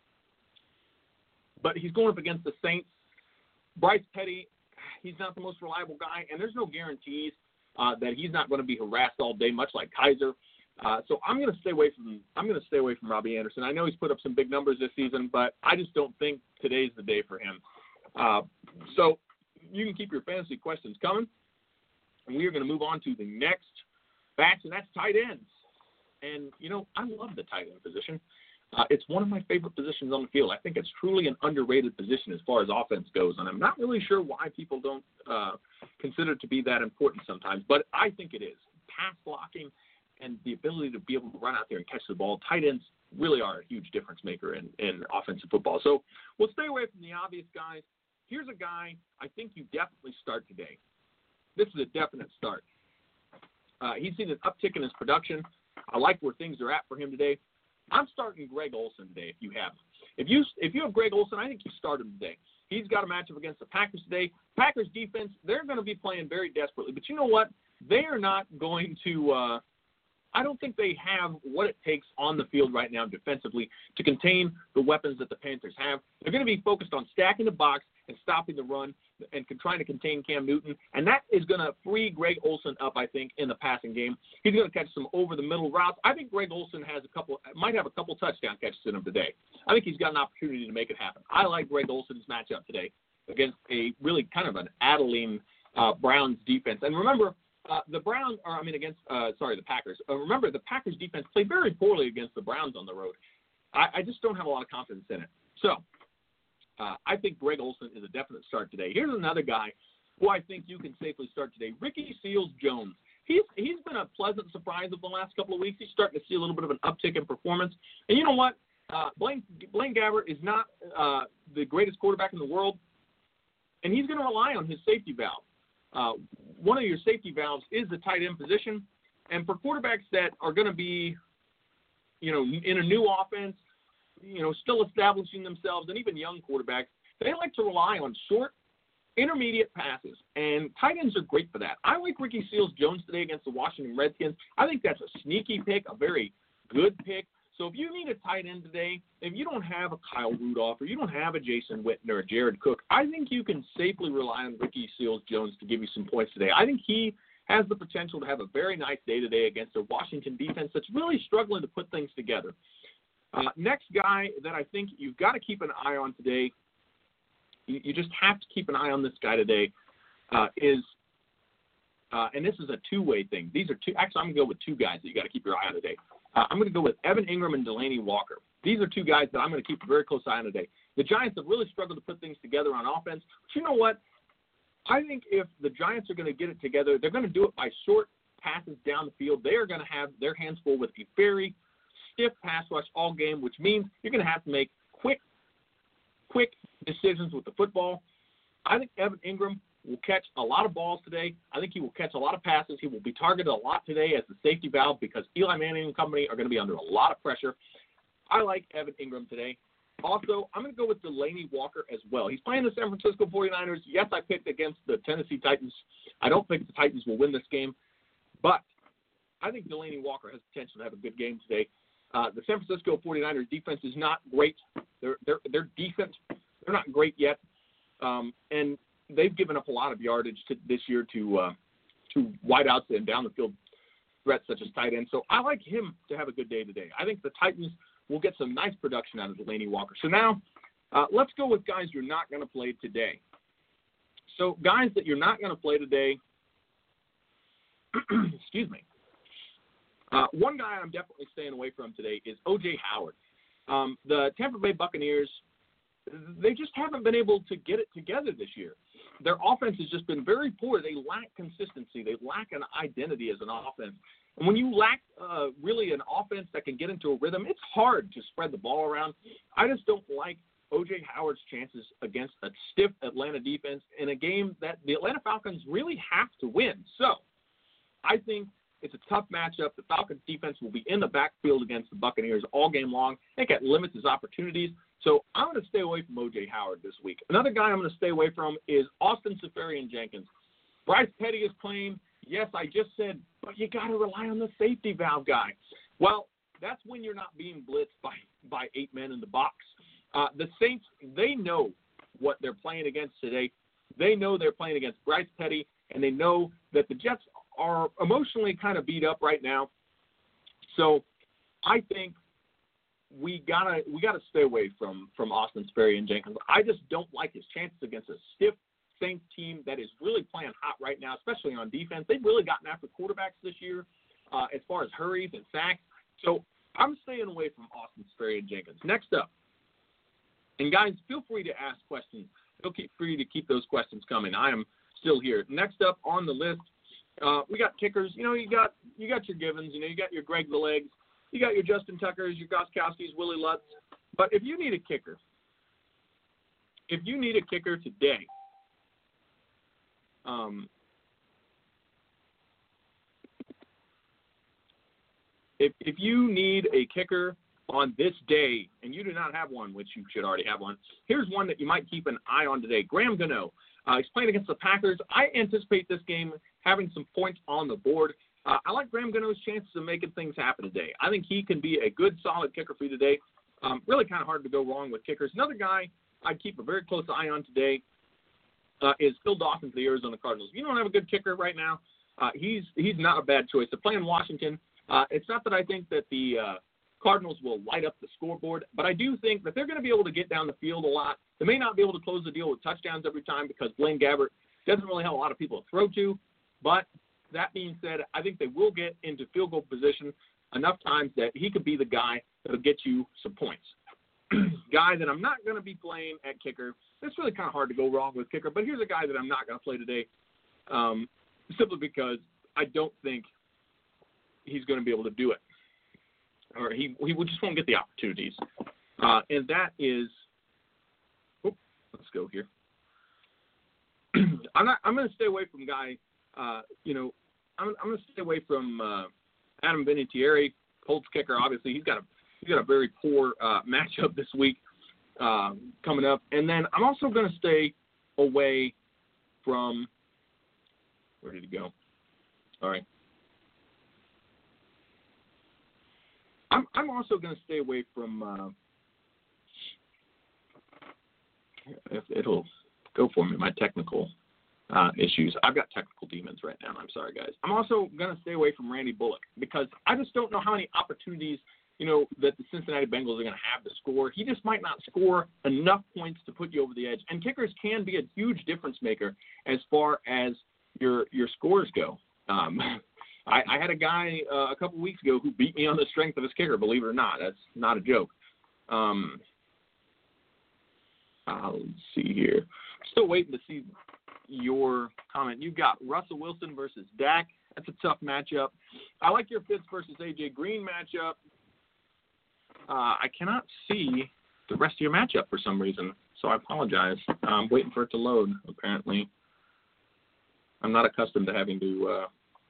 but he's going up against the Saints. Bryce Petty, he's not the most reliable guy, and there's no guarantees Uh, that he's not going to be harassed all day, much like Kizer. Uh, so I'm going to stay away from I'm going to stay away from Robbie Anderson. I know he's put up some big numbers this season, but I just don't think today's the day for him. Uh, so you can keep your fantasy questions coming, and we are going to move on to the next batch, and that's tight ends. And you know, I love the tight end position. Uh, it's one of my favorite positions on the field. I think it's truly an underrated position as far as offense goes, and I'm not really sure why people don't uh, consider it to be that important sometimes, but I think it is. Pass blocking and the ability to be able to run out there and catch the ball, tight ends really are a huge difference maker in, in offensive football. So we'll stay away from the obvious guys. Here's a guy I think you definitely start today. This is a definite start. Uh, he's seen an uptick in his production. I like where things are at for him today. I'm starting Greg Olsen today if you have him. If you if you have Greg Olsen, I think you start him today. He's got a matchup against the Packers today. Packers defense, they're going to be playing very desperately. But you know what? They are not going to uh, – I don't think they have what it takes on the field right now defensively to contain the weapons that the Panthers have. They're going to be focused on stacking the box and stopping the run and trying to contain Cam Newton. And that is going to free Greg Olsen up, I think, in the passing game. He's going to catch some over-the-middle routes. I think Greg Olsen has a couple, might have a couple touchdown catches in him today. I think he's got an opportunity to make it happen. I like Greg Olsen's matchup today against a really kind of an Adeline uh, Browns defense. And remember, uh, the Browns, or I mean against, uh, sorry, the Packers. Uh, remember, the Packers defense played very poorly against the Browns on the road. I, I just don't have a lot of confidence in it. So, Uh, I think Greg Olsen is a definite start today. Here's another guy who I think you can safely start today, Ricky Seals-Jones. He's he's been a pleasant surprise of the last couple of weeks. He's starting to see a little bit of an uptick in performance. And you know what? Uh, Blaine, Blaine Gabbert is not uh, the greatest quarterback in the world, and he's going to rely on his safety valve. Uh, one of your safety valves is the tight end position, and for quarterbacks that are going to be, you know, in a new offense, you know, still establishing themselves, and even young quarterbacks, they like to rely on short, intermediate passes, and tight ends are great for that. I like Ricky Seals-Jones today against the Washington Redskins. I think that's a sneaky pick, a very good pick. So if you need a tight end today, if you don't have a Kyle Rudolph or you don't have a Jason Witten or a Jared Cook, I think you can safely rely on Ricky Seals-Jones to give you some points today. I think he has the potential to have a very nice day today against a Washington defense that's really struggling to put things together. Uh, next guy that I think you've got to keep an eye on today, you, you just have to keep an eye on this guy today, uh, is uh, and this is a two-way thing. These are two. Actually, I'm going to go with two guys that you got to keep your eye on today. Uh, I'm going to go with Evan Ingram and Delanie Walker. These are two guys that I'm going to keep a very close eye on today. The Giants have really struggled to put things together on offense. But you know what? I think if the Giants are going to get it together, they're going to do it by short passes down the field. They are going to have their hands full with a very stiff pass rush all game, which means you're going to have to make quick, quick decisions with the football. I think Evan Ingram will catch a lot of balls today. I think he will catch a lot of passes. He will be targeted a lot today as the safety valve because Eli Manning and company are going to be under a lot of pressure. I like Evan Ingram today. Also, I'm going to go with Delanie Walker as well. He's playing the San Francisco forty-niners. Yes, I picked against the Tennessee Titans. I don't think the Titans will win this game, but I think Delanie Walker has potential to have a good game today. Uh, the San Francisco forty-niners defense is not great. They're, they're, they're decent. They're not great yet. Um, and they've given up a lot of yardage to, this year to uh, to wideouts and down the field threats such as tight end. So I like him to have a good day today. I think the Titans will get some nice production out of Delanie Walker. So now uh, let's go with guys you're not going to play today. So guys that you're not going to play today, excuse me. Uh, one guy I'm definitely staying away from today is O J Howard. Um, the Tampa Bay Buccaneers, they just haven't been able to get it together this year. Their offense has just been very poor. They lack consistency. They lack an identity as an offense. And when you lack uh, really an offense that can get into a rhythm, it's hard to spread the ball around. I just don't like O J Howard's chances against a stiff Atlanta defense in a game that the Atlanta Falcons really have to win. So I think it's a tough matchup. The Falcons defense will be in the backfield against the Buccaneers all game long. I think that limits his opportunities. So I'm going to stay away from O J Howard this week. Another guy I'm going to stay away from is Austin Seferian-Jenkins. Bryce Petty is playing. Yes, I just said, but you got to rely on the safety valve guy. Well, that's when you're not being blitzed by, by eight men in the box. Uh, the Saints, they know what they're playing against today. They know they're playing against Bryce Petty, and they know that the Jets are emotionally kind of beat up right now. So I think we gotta we gotta stay away from from Austin Seferian-Jenkins. I just don't like his chances against a stiff Saints team that is really playing hot right now, especially on defense. They've really gotten after quarterbacks this year uh, as far as hurries and sacks. So I'm staying away from Austin Seferian-Jenkins. Next up, and guys, feel free to ask questions. Feel free to keep those questions coming. I am still here. Next up on the list, uh, we got kickers. You know, you got you got your Givens. You know, you got your Greg the Legs. You got your Justin Tuckers, your Gostkowskis, Willie Lutz. But if you need a kicker, if you need a kicker today, um, if if you need a kicker on this day, and you do not have one, which you should already have one, here's one that you might keep an eye on today. Graham Gano. Uh, he's playing against the Packers. I anticipate this game having some points on the board. Uh, I like Graham Gano's chances of making things happen today. I think he can be a good, solid kicker for you today. Um, really kind of hard to go wrong with kickers. Another guy I'd keep a very close eye on today uh, is Phil Dawson for the Arizona Cardinals. If you don't have a good kicker right now, uh, he's he's not a bad choice. They're playing Washington. Uh, it's not that I think that the uh, Cardinals will light up the scoreboard, but I do think that they're going to be able to get down the field a lot. They may not be able to close the deal with touchdowns every time because Blaine Gabbert doesn't really have a lot of people to throw to, but that being said, I think they will get into field goal position enough times that he could be the guy that will get you some points. Guy that I'm not going to be playing at kicker. It's really kind of hard to go wrong with kicker, but here's a guy that I'm not going to play today um, simply because I don't think he's going to be able to do it. Or he he just won't get the opportunities. Uh, and that is oh, let's go here. I'm not I'm going to stay away from guy Uh, you know, I'm, I'm going to stay away from uh, Adam Vinatieri, Colts kicker. Obviously, he's got a he's got a very poor uh, matchup this week uh, coming up. And then I'm also going to stay away from where did he go? All right. I'm I'm also going to stay away from. Uh, if it'll go for me, my technical. Uh, issues. I've got technical demons right now. I'm sorry, guys. I'm also going to stay away from Randy Bullock because I just don't know how many opportunities, you know, that the Cincinnati Bengals are going to have to score. He just might not score enough points to put you over the edge. And kickers can be a huge difference maker as far as your your scores go. Um, I, I had a guy uh, a couple weeks ago who beat me on the strength of his kicker. Believe it or not, that's not a joke. Um, uh, let's see here. Still waiting to see your comment. You've got Russell Wilson versus Dak. That's a tough matchup. I like your Fitz versus A J Green matchup. Uh, I cannot see the rest of your matchup for some reason, so I apologize. I'm waiting for it to load, apparently. I'm not accustomed to having to uh,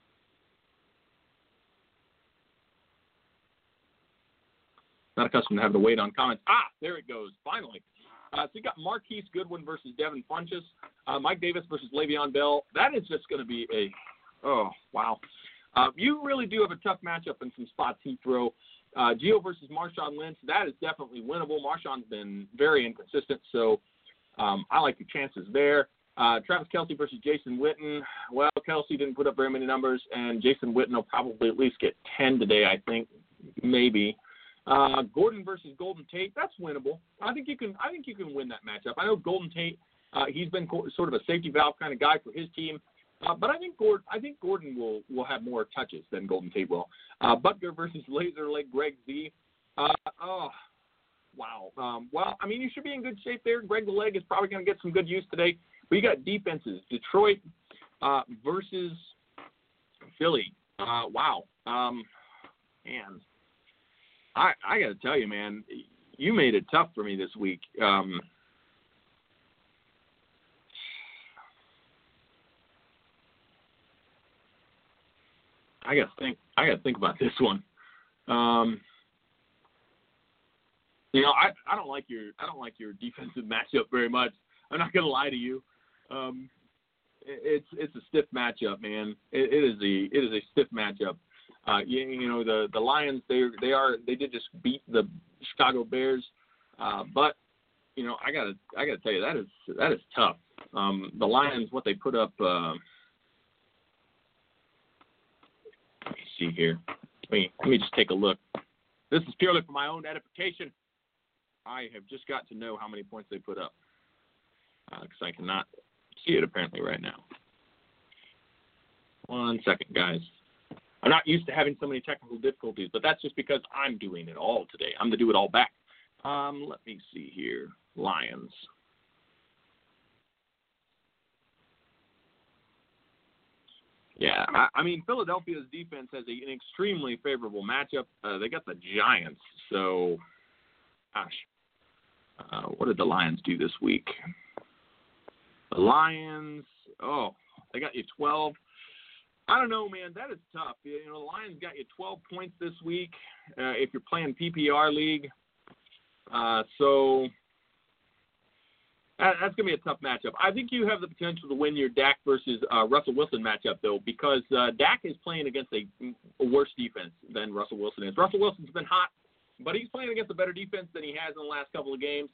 not accustomed to having to wait on comments. Ah, there it goes, finally. Uh, so you got Marquise Goodwin versus Devin Funchess, uh, Mike Davis versus Le'Veon Bell. That is just going to be a, oh, wow. Uh, you really do have a tough matchup in some spots, Heathrow. Uh, Gio versus Marshawn Lynch, that is definitely winnable. Marshawn's been very inconsistent, so um, I like your chances there. Uh, Travis Kelce versus Jason Witten. Well, Kelce didn't put up very many numbers, and Jason Witten will probably at least get ten today, I think, maybe. Uh, Gordon versus Golden Tate, that's winnable. I think you can. I think you can win that matchup. I know Golden Tate. Uh, he's been co- sort of a safety valve kind of guy for his team, uh, but I think Gordon. I think Gordon will will have more touches than Golden Tate will. Uh, Butker versus Laser Leg Greg Z. Uh, oh, wow. Um, well, I mean, you should be in good shape there. Greg the Leg is probably going to get some good use today. But you got defenses: Detroit uh, versus Philly. Uh, wow, um, man. I, I got to tell you, man, you made it tough for me this week. Um, I got to think. I got to think about this one. Um, you know, I, I don't like your I don't like your defensive matchup very much. I'm not going to lie to you. Um, it, it's it's a stiff matchup, man. It, it is a it is a stiff matchup. Uh, you, you know, the, the Lions, they they are they did just beat the Chicago Bears, uh, but you know, I gotta I gotta tell you that is that is tough. Um, the Lions, what they put up. Uh, let me see here. Let me let me just take a look. This is purely for my own edification. I have just got to know how many points they put up because uh, I cannot see it apparently right now. One second, guys. I'm not used to having so many technical difficulties, but that's just because I'm doing it all today. I'm the do-it-all back. Um, let me see here. Lions. Yeah, I, I mean, Philadelphia's defense has a, an extremely favorable matchup. Uh, they got the Giants, so, gosh. Uh, what did the Lions do this week? The Lions, oh, they got you twelve. I don't know, man. That is tough. You know, the Lions got you twelve points this week uh, if you're playing P P R league. Uh, so that, that's going to be a tough matchup. I think you have the potential to win your Dak versus uh, Russell Wilson matchup, though, because uh, Dak is playing against a, a worse defense than Russell Wilson is. Russell Wilson's been hot, but he's playing against a better defense than he has in the last couple of games.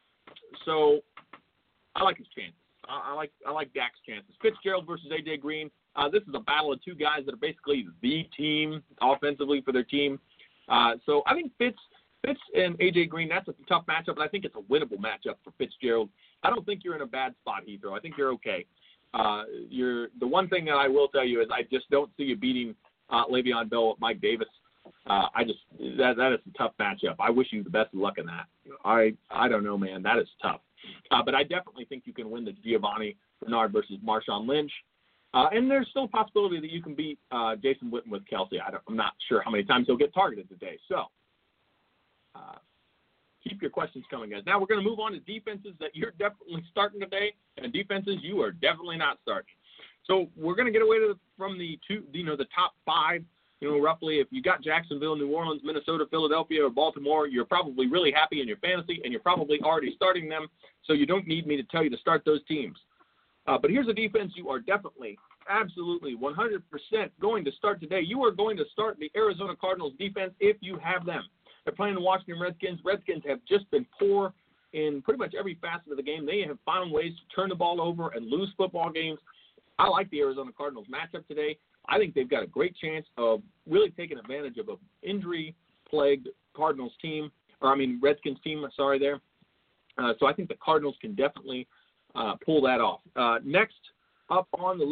So I like his chances. I, I like I like Dak's chances. Fitzgerald versus A J Green. Uh, this is a battle of two guys that are basically the team offensively for their team. Uh, so I think Fitz, Fitz and A J Green, that's a tough matchup, but I think it's a winnable matchup for Fitzgerald. I don't think you're in a bad spot, Heathrow. I think you're okay. Uh, you're the one thing that I will tell you is I just don't see you beating uh, Le'Veon Bell with Mike Davis. Uh, I just that that is a tough matchup. I wish you the best of luck in that. I I don't know, man. That is tough. Uh, but I definitely think you can win the Giovanni Bernard versus Marshawn Lynch. Uh, and there's still a possibility that you can beat uh, Jason Witten with Kelce. I don't, I'm not sure how many times he'll get targeted today. So uh, keep your questions coming, guys. Now we're going to move on to defenses that you're definitely starting today and defenses you are definitely not starting. So we're going to get away to the, from the two, you know, the top five. You know, roughly, if you got Jacksonville, New Orleans, Minnesota, Philadelphia, or Baltimore, you're probably really happy in your fantasy, and you're probably already starting them, so you don't need me to tell you to start those teams. Uh, but here's a defense you are definitely, absolutely, one hundred percent going to start today. You are going to start the Arizona Cardinals defense if you have them. They're playing the Washington Redskins. Redskins have just been poor in pretty much every facet of the game. They have found ways to turn the ball over and lose football games. I like the Arizona Cardinals matchup today. I think they've got a great chance of really taking advantage of an injury-plagued Cardinals team, or I mean Redskins team, sorry there. Uh, so I think the Cardinals can definitely uh, pull that off. Uh, next up on the list,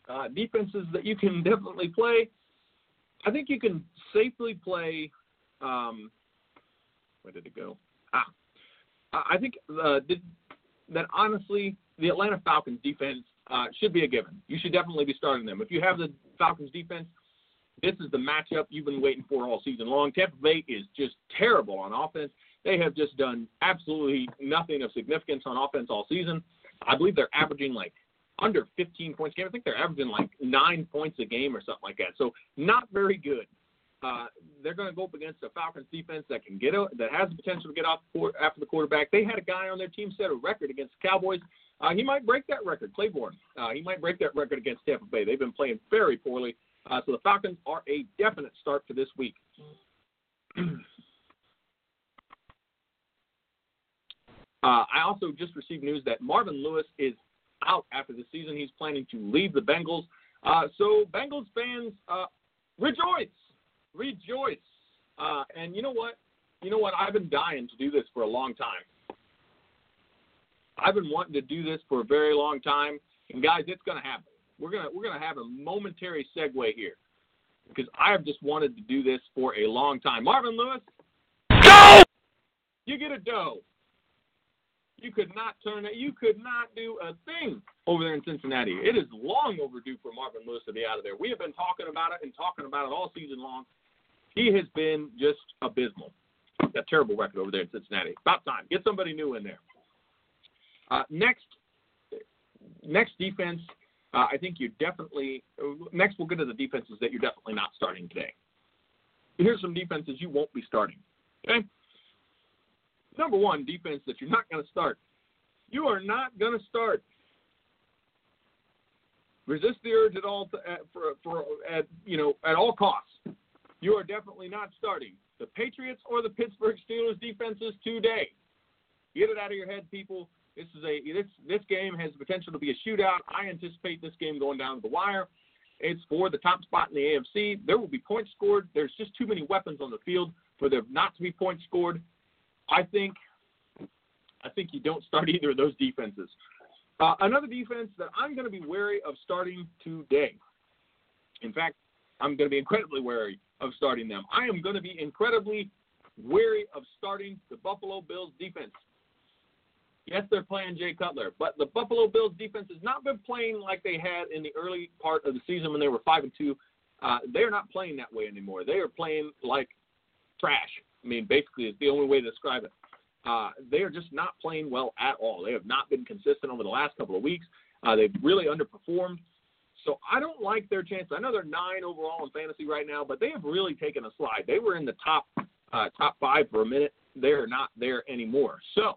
uh, defenses that you can definitely play. I think you can safely play. Um, where did it go? Ah, I think uh, did, that honestly, the Atlanta Falcons defense uh, should be a given. You should definitely be starting them. If you have the Falcons defense, this is the matchup you've been waiting for all season long. Tampa Bay is just terrible on offense. They have just done absolutely nothing of significance on offense all season. I believe they're averaging like under fifteen points a game. I think they're averaging like nine points a game or something like that. So not very good. Uh, they're going to go up against a Falcons defense that can get out, that has the potential to get off the court after the quarterback. They had a guy on their team set a record against the Cowboys. Uh, he might break that record, Claiborne. Uh, he might break that record against Tampa Bay. They've been playing very poorly. Uh, so the Falcons are a definite start for this week. Uh, I also just received news that Marvin Lewis is out after the season. He's planning to leave the Bengals. Uh, so Bengals fans, uh, rejoice, rejoice. Uh, and you know what? You know what? I've been dying to do this for a long time. I've been wanting to do this for a very long time. And guys, it's going to happen. We're gonna we're gonna have a momentary segue here because I have just wanted to do this for a long time. Marvin Lewis, go! You get a dough. You could not turn it. You could not do a thing over there in Cincinnati. It is long overdue for Marvin Lewis to be out of there. We have been talking about it and talking about it all season long. He has been just abysmal. A terrible record over there in Cincinnati. About time. Get somebody new in there. Uh, next, next defense. Uh, I think you're definitely – next we'll get to the defenses that you're definitely not starting today. Here's some defenses you won't be starting, okay? Number one, defense that you're not going to start. You are not going to start. Resist the urge at all, to, at, for, for, at, you know, at all costs. You are definitely not starting the Patriots or the Pittsburgh Steelers defenses today. Get it out of your head, people. This is a this this game has the potential to be a shootout. I anticipate this game going down to the wire. It's for the top spot in the A F C. There will be points scored. There's just too many weapons on the field for there not to be points scored. I think I think you don't start either of those defenses. Uh, another defense that I'm going to be wary of starting today. In fact, I'm going to be incredibly wary of starting them. I am going to be incredibly wary of starting the Buffalo Bills defense. Yes, they're playing Jay Cutler, but the Buffalo Bills defense has not been playing like they had in the early part of the season when they were five and two. Uh, they're not playing that way anymore. They are playing like trash. I mean, basically, it's the only way to describe it. Uh, they are just not playing well at all. They have not been consistent over the last couple of weeks. Uh, they've really underperformed. So I don't like their chances. I know they're nine overall in fantasy right now, but they have really taken a slide. They were in the top uh, top five for a minute. They are not there anymore. So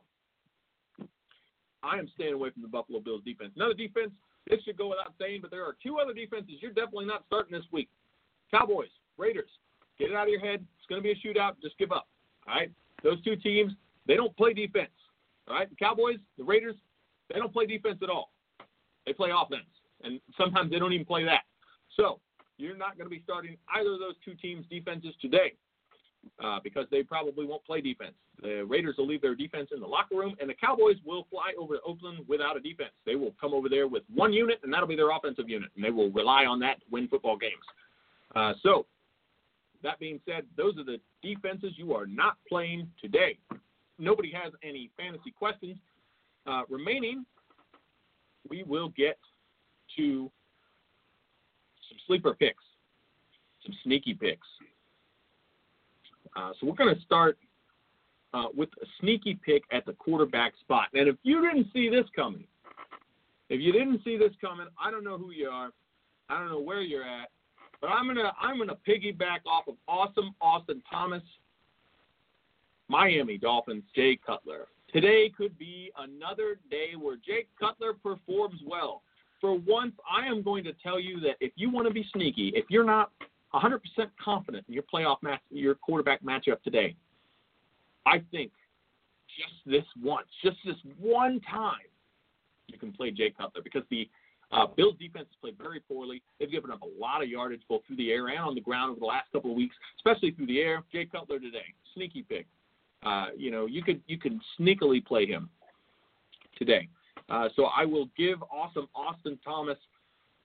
I am staying away from the Buffalo Bills defense. Another defense, this should go without saying, but there are two other defenses you're definitely not starting this week. Cowboys, Raiders, get it out of your head. It's going to be a shootout. Just give up. All right? Those two teams, they don't play defense. All right? The Cowboys, the Raiders, they don't play defense at all. They play offense, and sometimes they don't even play that. So you're not going to be starting either of those two teams' defenses today uh, because they probably won't play defense. The Raiders will leave their defense in the locker room, and the Cowboys will fly over to Oakland without a defense. They will come over there with one unit, and that'll be their offensive unit, and they will rely on that to win football games. Uh, so that being said, those are the defenses you are not playing today. Nobody has any fantasy questions uh, remaining. We will get to some sleeper picks, some sneaky picks. Uh, so we're going to start uh, with a sneaky pick at the quarterback spot. And if you didn't see this coming, if you didn't see this coming, I don't know who you are. I don't know where you're at. But I'm gonna I'm gonna piggyback off of awesome Austin Thomas, Miami Dolphins, Jay Cutler. Today could be another day where Jay Cutler performs well. For once, I am going to tell you that if you want to be sneaky, if you're not one hundred percent confident in your playoff match, your quarterback matchup today, I think just this once, just this one time, you can play Jay Cutler because the Uh, Bills defense has played very poorly. They've given up a lot of yardage both through the air and on the ground over the last couple of weeks, especially through the air. Jay Cutler today, sneaky pick. Uh, you know, you could you could sneakily play him today. Uh, so I will give awesome Austin Thomas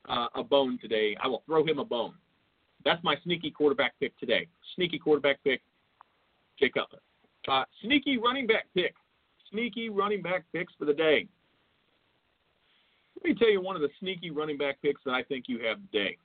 uh, a bone today. I will throw him a bone. That's my sneaky quarterback pick today. Sneaky quarterback pick, Jay Cutler. Uh, sneaky running back pick. Sneaky running back picks for the day. Let me tell you one of the sneaky running back picks that I think you have today.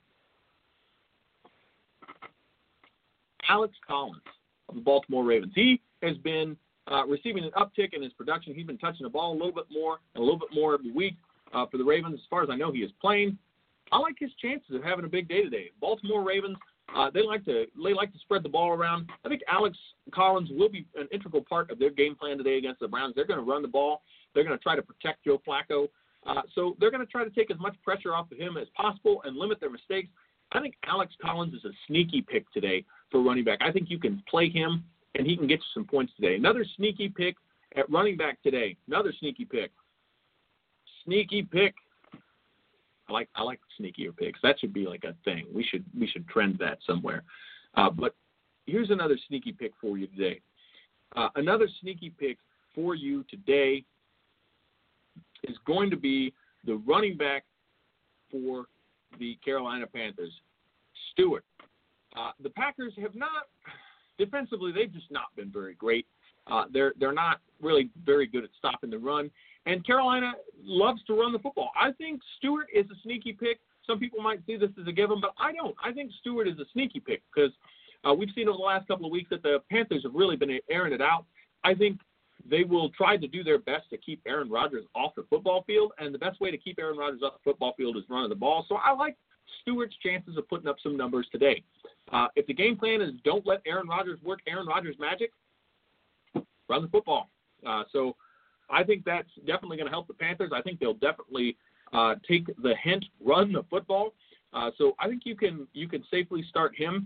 Alex Collins of the Baltimore Ravens. He has been uh, receiving an uptick in his production. He's been touching the ball a little bit more and a little bit more every week uh, for the Ravens. As far as I know, he is playing. I like his chances of having a big day today. Baltimore Ravens, uh, they like to they like to spread the ball around. I think Alex Collins will be an integral part of their game plan today against the Browns. They're going to run the ball. They're going to try to protect Joe Flacco. Uh, so they're going to try to take as much pressure off of him as possible and limit their mistakes. I think Alex Collins is a sneaky pick today for running back. I think you can play him, and he can get you some points today. Another sneaky pick at running back today. Another sneaky pick. Sneaky pick. I like I like sneakier picks. That should be like a thing. We should we should trend that somewhere. Uh, but here's another sneaky pick for you today. Uh, another sneaky pick for you today is going to be the running back for the Carolina Panthers, Stewart. Uh, the Packers have not, defensively, they've just not been very great. Uh, they're they're not really very good at stopping the run. And Carolina loves to run the football. I think Stewart is a sneaky pick. Some people might see this as a given, but I don't. I think Stewart is a sneaky pick because uh, we've seen over the last couple of weeks that the Panthers have really been airing it out. I think they will try to do their best to keep Aaron Rodgers off the football field, and the best way to keep Aaron Rodgers off the football field is running the ball. So I like Stewart's chances of putting up some numbers today. Uh, if the game plan is don't let Aaron Rodgers work Aaron Rodgers magic, run the football. Uh, so I think that's definitely going to help the Panthers. I think they'll definitely uh, take the hint, run the football. Uh, so I think you can you can safely start him,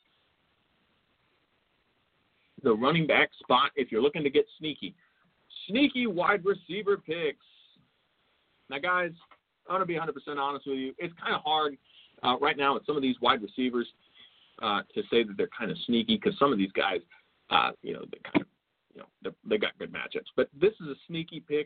the running back spot, if you're looking to get sneaky. Sneaky wide receiver picks. Now, guys, I'm going to be one hundred percent honest with you. It's kind of hard uh, right now with some of these wide receivers uh, to say that they're kind of sneaky because some of these guys, uh, you know, they kind of, you know, they got good matchups. But this is a sneaky pick.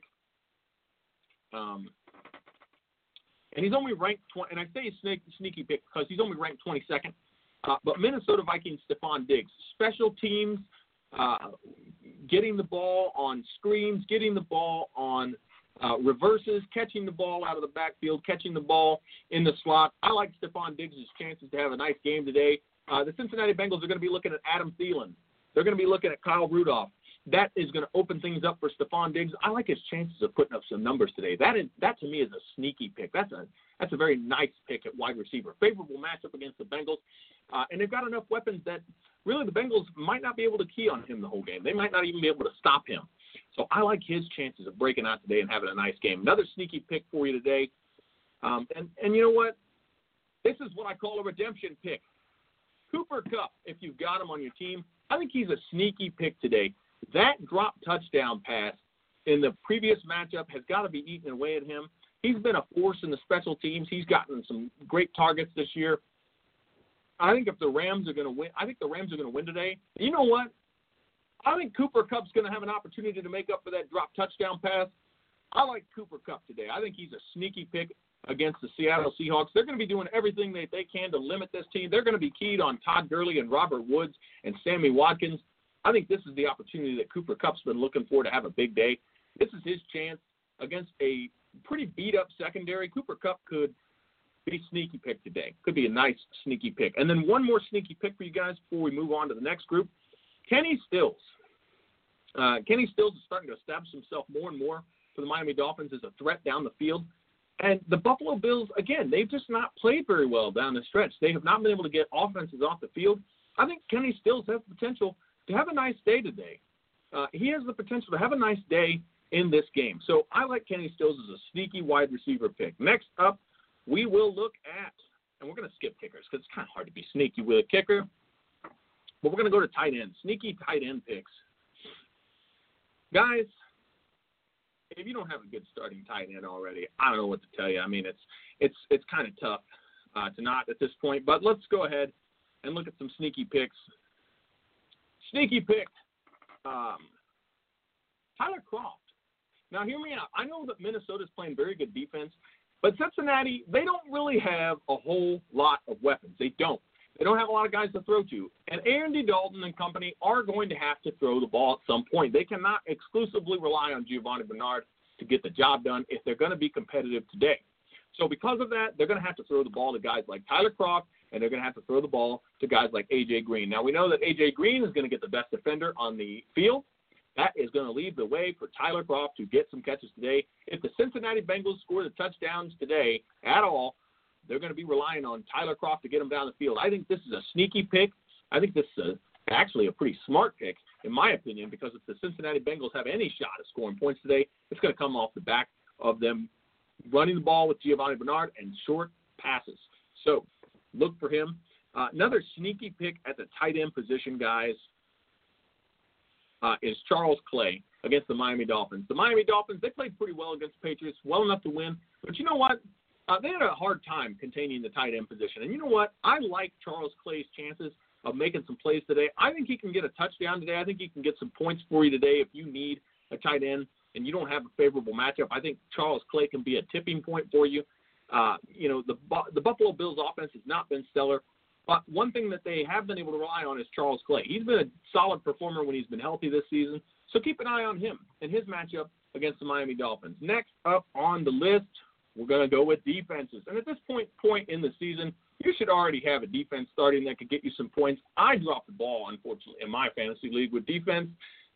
Um, and he's only ranked twenty, and I say sneaky, sneaky pick because he's only ranked twenty-second. Uh, but Minnesota Vikings Stephon Diggs, special teams, uh, getting the ball on screens, getting the ball on uh, reverses, catching the ball out of the backfield, catching the ball in the slot. I like Stephon Diggs' chances to have a nice game today. Uh, the Cincinnati Bengals are going to be looking at Adam Thielen. They're going to be looking at Kyle Rudolph. That is going to open things up for Stephon Diggs. I like his chances of putting up some numbers today. That is, that to me is a sneaky pick. That's a that's a very nice pick at wide receiver. Favorable matchup against the Bengals. Uh, and they've got enough weapons that really the Bengals might not be able to key on him the whole game. They might not even be able to stop him. So I like his chances of breaking out today and having a nice game. Another sneaky pick for you today. Um, and, and you know what? This is what I call a redemption pick. Cooper Kupp, if you've got him on your team, I think he's a sneaky pick today. That drop touchdown pass in the previous matchup has got to be eating away at him. He's been a force in the special teams. He's gotten some great targets this year. I think if the Rams are going to win, I think the Rams are going to win today. You know what? I think Cooper Kupp's going to have an opportunity to make up for that drop touchdown pass. I like Cooper Kupp today. I think he's a sneaky pick against the Seattle Seahawks. They're going to be doing everything that they can to limit this team. They're going to be keyed on Todd Gurley and Robert Woods and Sammy Watkins. I think this is the opportunity that Cooper Kupp's been looking for to have a big day. This is his chance against a pretty beat-up secondary. Cooper Kupp could be sneaky pick today. Could be a nice sneaky pick. And then one more sneaky pick for you guys before we move on to the next group. Kenny Stills. Uh, Kenny Stills is starting to establish himself more and more for the Miami Dolphins as a threat down the field. And the Buffalo Bills, again, they've just not played very well down the stretch. They have not been able to get offenses off the field. I think Kenny Stills has the potential to have a nice day today. Uh, he has the potential to have a nice day in this game. So I like Kenny Stills as a sneaky wide receiver pick. Next up, we will look at, and we're going to skip kickers because it's kind of hard to be sneaky with a kicker, but we're going to go to tight end, sneaky tight end picks. Guys, if you don't have a good starting tight end already, I don't know what to tell you. I mean, it's it's it's kind of tough uh, to not at this point, but let's go ahead and look at some sneaky picks. Sneaky pick, um, Tyler Kroft. Now, hear me out. I know that Minnesota's playing very good defense, But Cincinnati, they don't really have a whole lot of weapons. They don't. They don't have a lot of guys to throw to. And Andy Dalton and company are going to have to throw the ball at some point. They cannot exclusively rely on Giovanni Bernard to get the job done if they're going to be competitive today. So because of that, they're going to have to throw the ball to guys like Tyler Kroft, and they're going to have to throw the ball to guys like A J. Green. Now, we know that A J. Green is going to get the best defender on the field. That is going to leave the way for Tyler Kroft to get some catches today. If the Cincinnati Bengals score the touchdowns today at all, they're going to be relying on Tyler Kroft to get them down the field. I think this is a sneaky pick. I think this is a, actually a pretty smart pick, in my opinion, because if the Cincinnati Bengals have any shot at scoring points today, it's going to come off the back of them running the ball with Giovanni Bernard and short passes. So look for him. Uh, another sneaky pick at the tight end position, guys, uh, is Charles Clay against the Miami Dolphins. The Miami Dolphins, they played pretty well against the Patriots, well enough to win. But you know what? Uh, they had a hard time containing the tight end position. And you know what? I like Charles Clay's chances of making some plays today. I think he can get a touchdown today. I think he can get some points for you today if you need a tight end and you don't have a favorable matchup. I think Charles Clay can be a tipping point for you. Uh, you know, the the Buffalo Bills offense has not been stellar, but one thing that they have been able to rely on is Charles Clay. He's been a solid performer when he's been healthy this season, so keep an eye on him and his matchup against the Miami Dolphins. Next up on the list, we're going to go with defenses. And at this point point in the season, you should already have a defense starting that could get you some points. I dropped the ball, unfortunately, in my fantasy league with defense,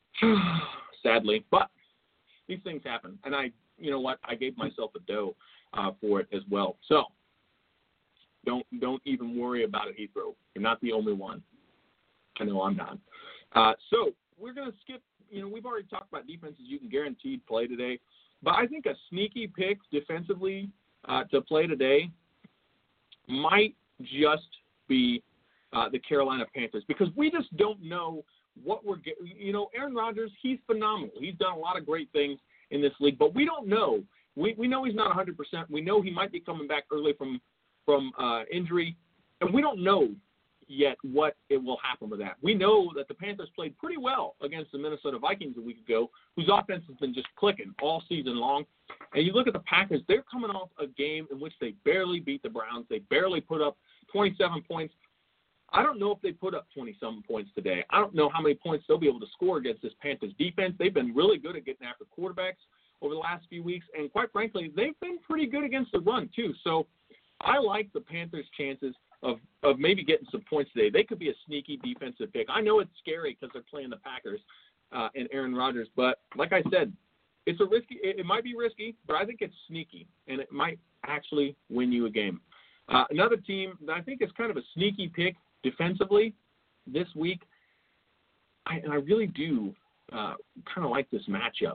sadly, but these things happen. And I, you know what, I gave myself a dough uh, for it as well. So don't don't even worry about it, Heathrow. You're not the only one. I know I'm not. Uh, so we're going to skip, you know, we've already talked about defenses you can guaranteed play today. But I think a sneaky pick defensively uh, to play today might just be uh, the Carolina Panthers, because we just don't know what we're getting. You know, Aaron Rodgers, he's phenomenal. He's done a lot of great things in this league, but we don't know. We we know he's not one hundred percent. We know he might be coming back early from from uh, injury, and we don't know yet what it will happen with that. We know that the Panthers played pretty well against the Minnesota Vikings a week ago, whose offense has been just clicking all season long. And you look at the Packers, they're coming off a game in which they barely beat the Browns. They barely put up twenty-seven points. I don't know if they put up twenty-seven points today. I don't know how many points they'll be able to score against this Panthers defense. They've been really good at getting after quarterbacks over the last few weeks, and quite frankly, they've been pretty good against the run too. So I like the Panthers' chances of, of maybe getting some points today. They could be a sneaky defensive pick. I know it's scary because they're playing the Packers uh, and Aaron Rodgers, but like I said, it's a risky. It, it might be risky, but I think it's sneaky, and it might actually win you a game. Uh, another team that I think is kind of a sneaky pick defensively this week, I, and I really do uh, kind of like this matchup.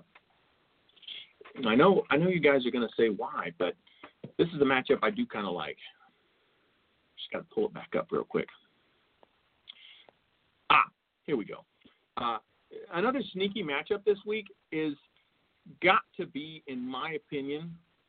And I know, I know you guys are going to say why, but this is a matchup I do kind of like. Just got to pull it back up real quick. Ah, here we go. Uh, another sneaky matchup this week is got to be, in my opinion,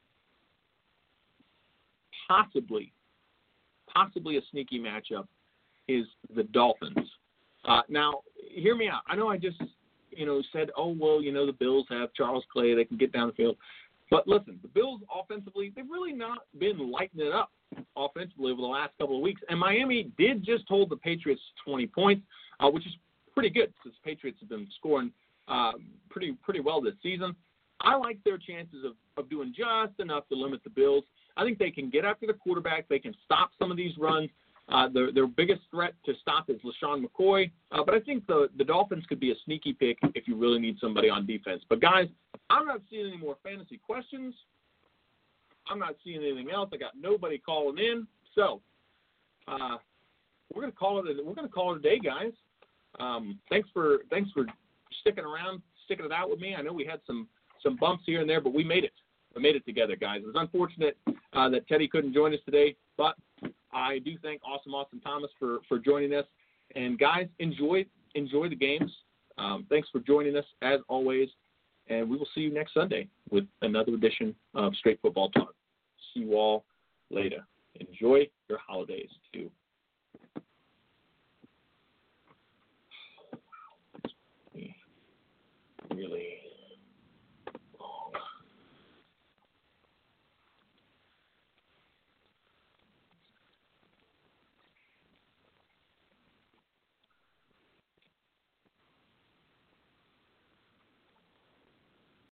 possibly, possibly a sneaky matchup is the Dolphins. Uh, now, hear me out. I know I just, you know, said, oh, well, you know, the Bills have Charles Clay. They can get down the field. But listen, the Bills offensively, they've really not been lighting it up offensively over the last couple of weeks. And Miami did just hold the Patriots twenty points, uh, which is pretty good because the Patriots have been scoring uh, pretty pretty well this season. I like their chances of, of doing just enough to limit the Bills. I think they can get after the quarterback. They can stop some of these runs. Uh, their, their biggest threat to stop is LaShawn McCoy. Uh, but I think the, the Dolphins could be a sneaky pick if you really need somebody on defense. But, guys, I'm not seeing any more fantasy questions. I'm not seeing anything else. I got nobody calling in. So uh, we're going to call it. A, we're going to call it a day, guys. Um, thanks for thanks for sticking around, sticking it out with me. I know we had some some bumps here and there, but we made it. We made it together, guys. It was unfortunate uh, that Teddy couldn't join us today, but I do thank Awesome Austin Thomas for, for joining us. And, guys, enjoy enjoy the games. Um, thanks for joining us, as always. And we will see you next Sunday with another edition of Straight Football Talk. See you all later. Enjoy your holidays, too.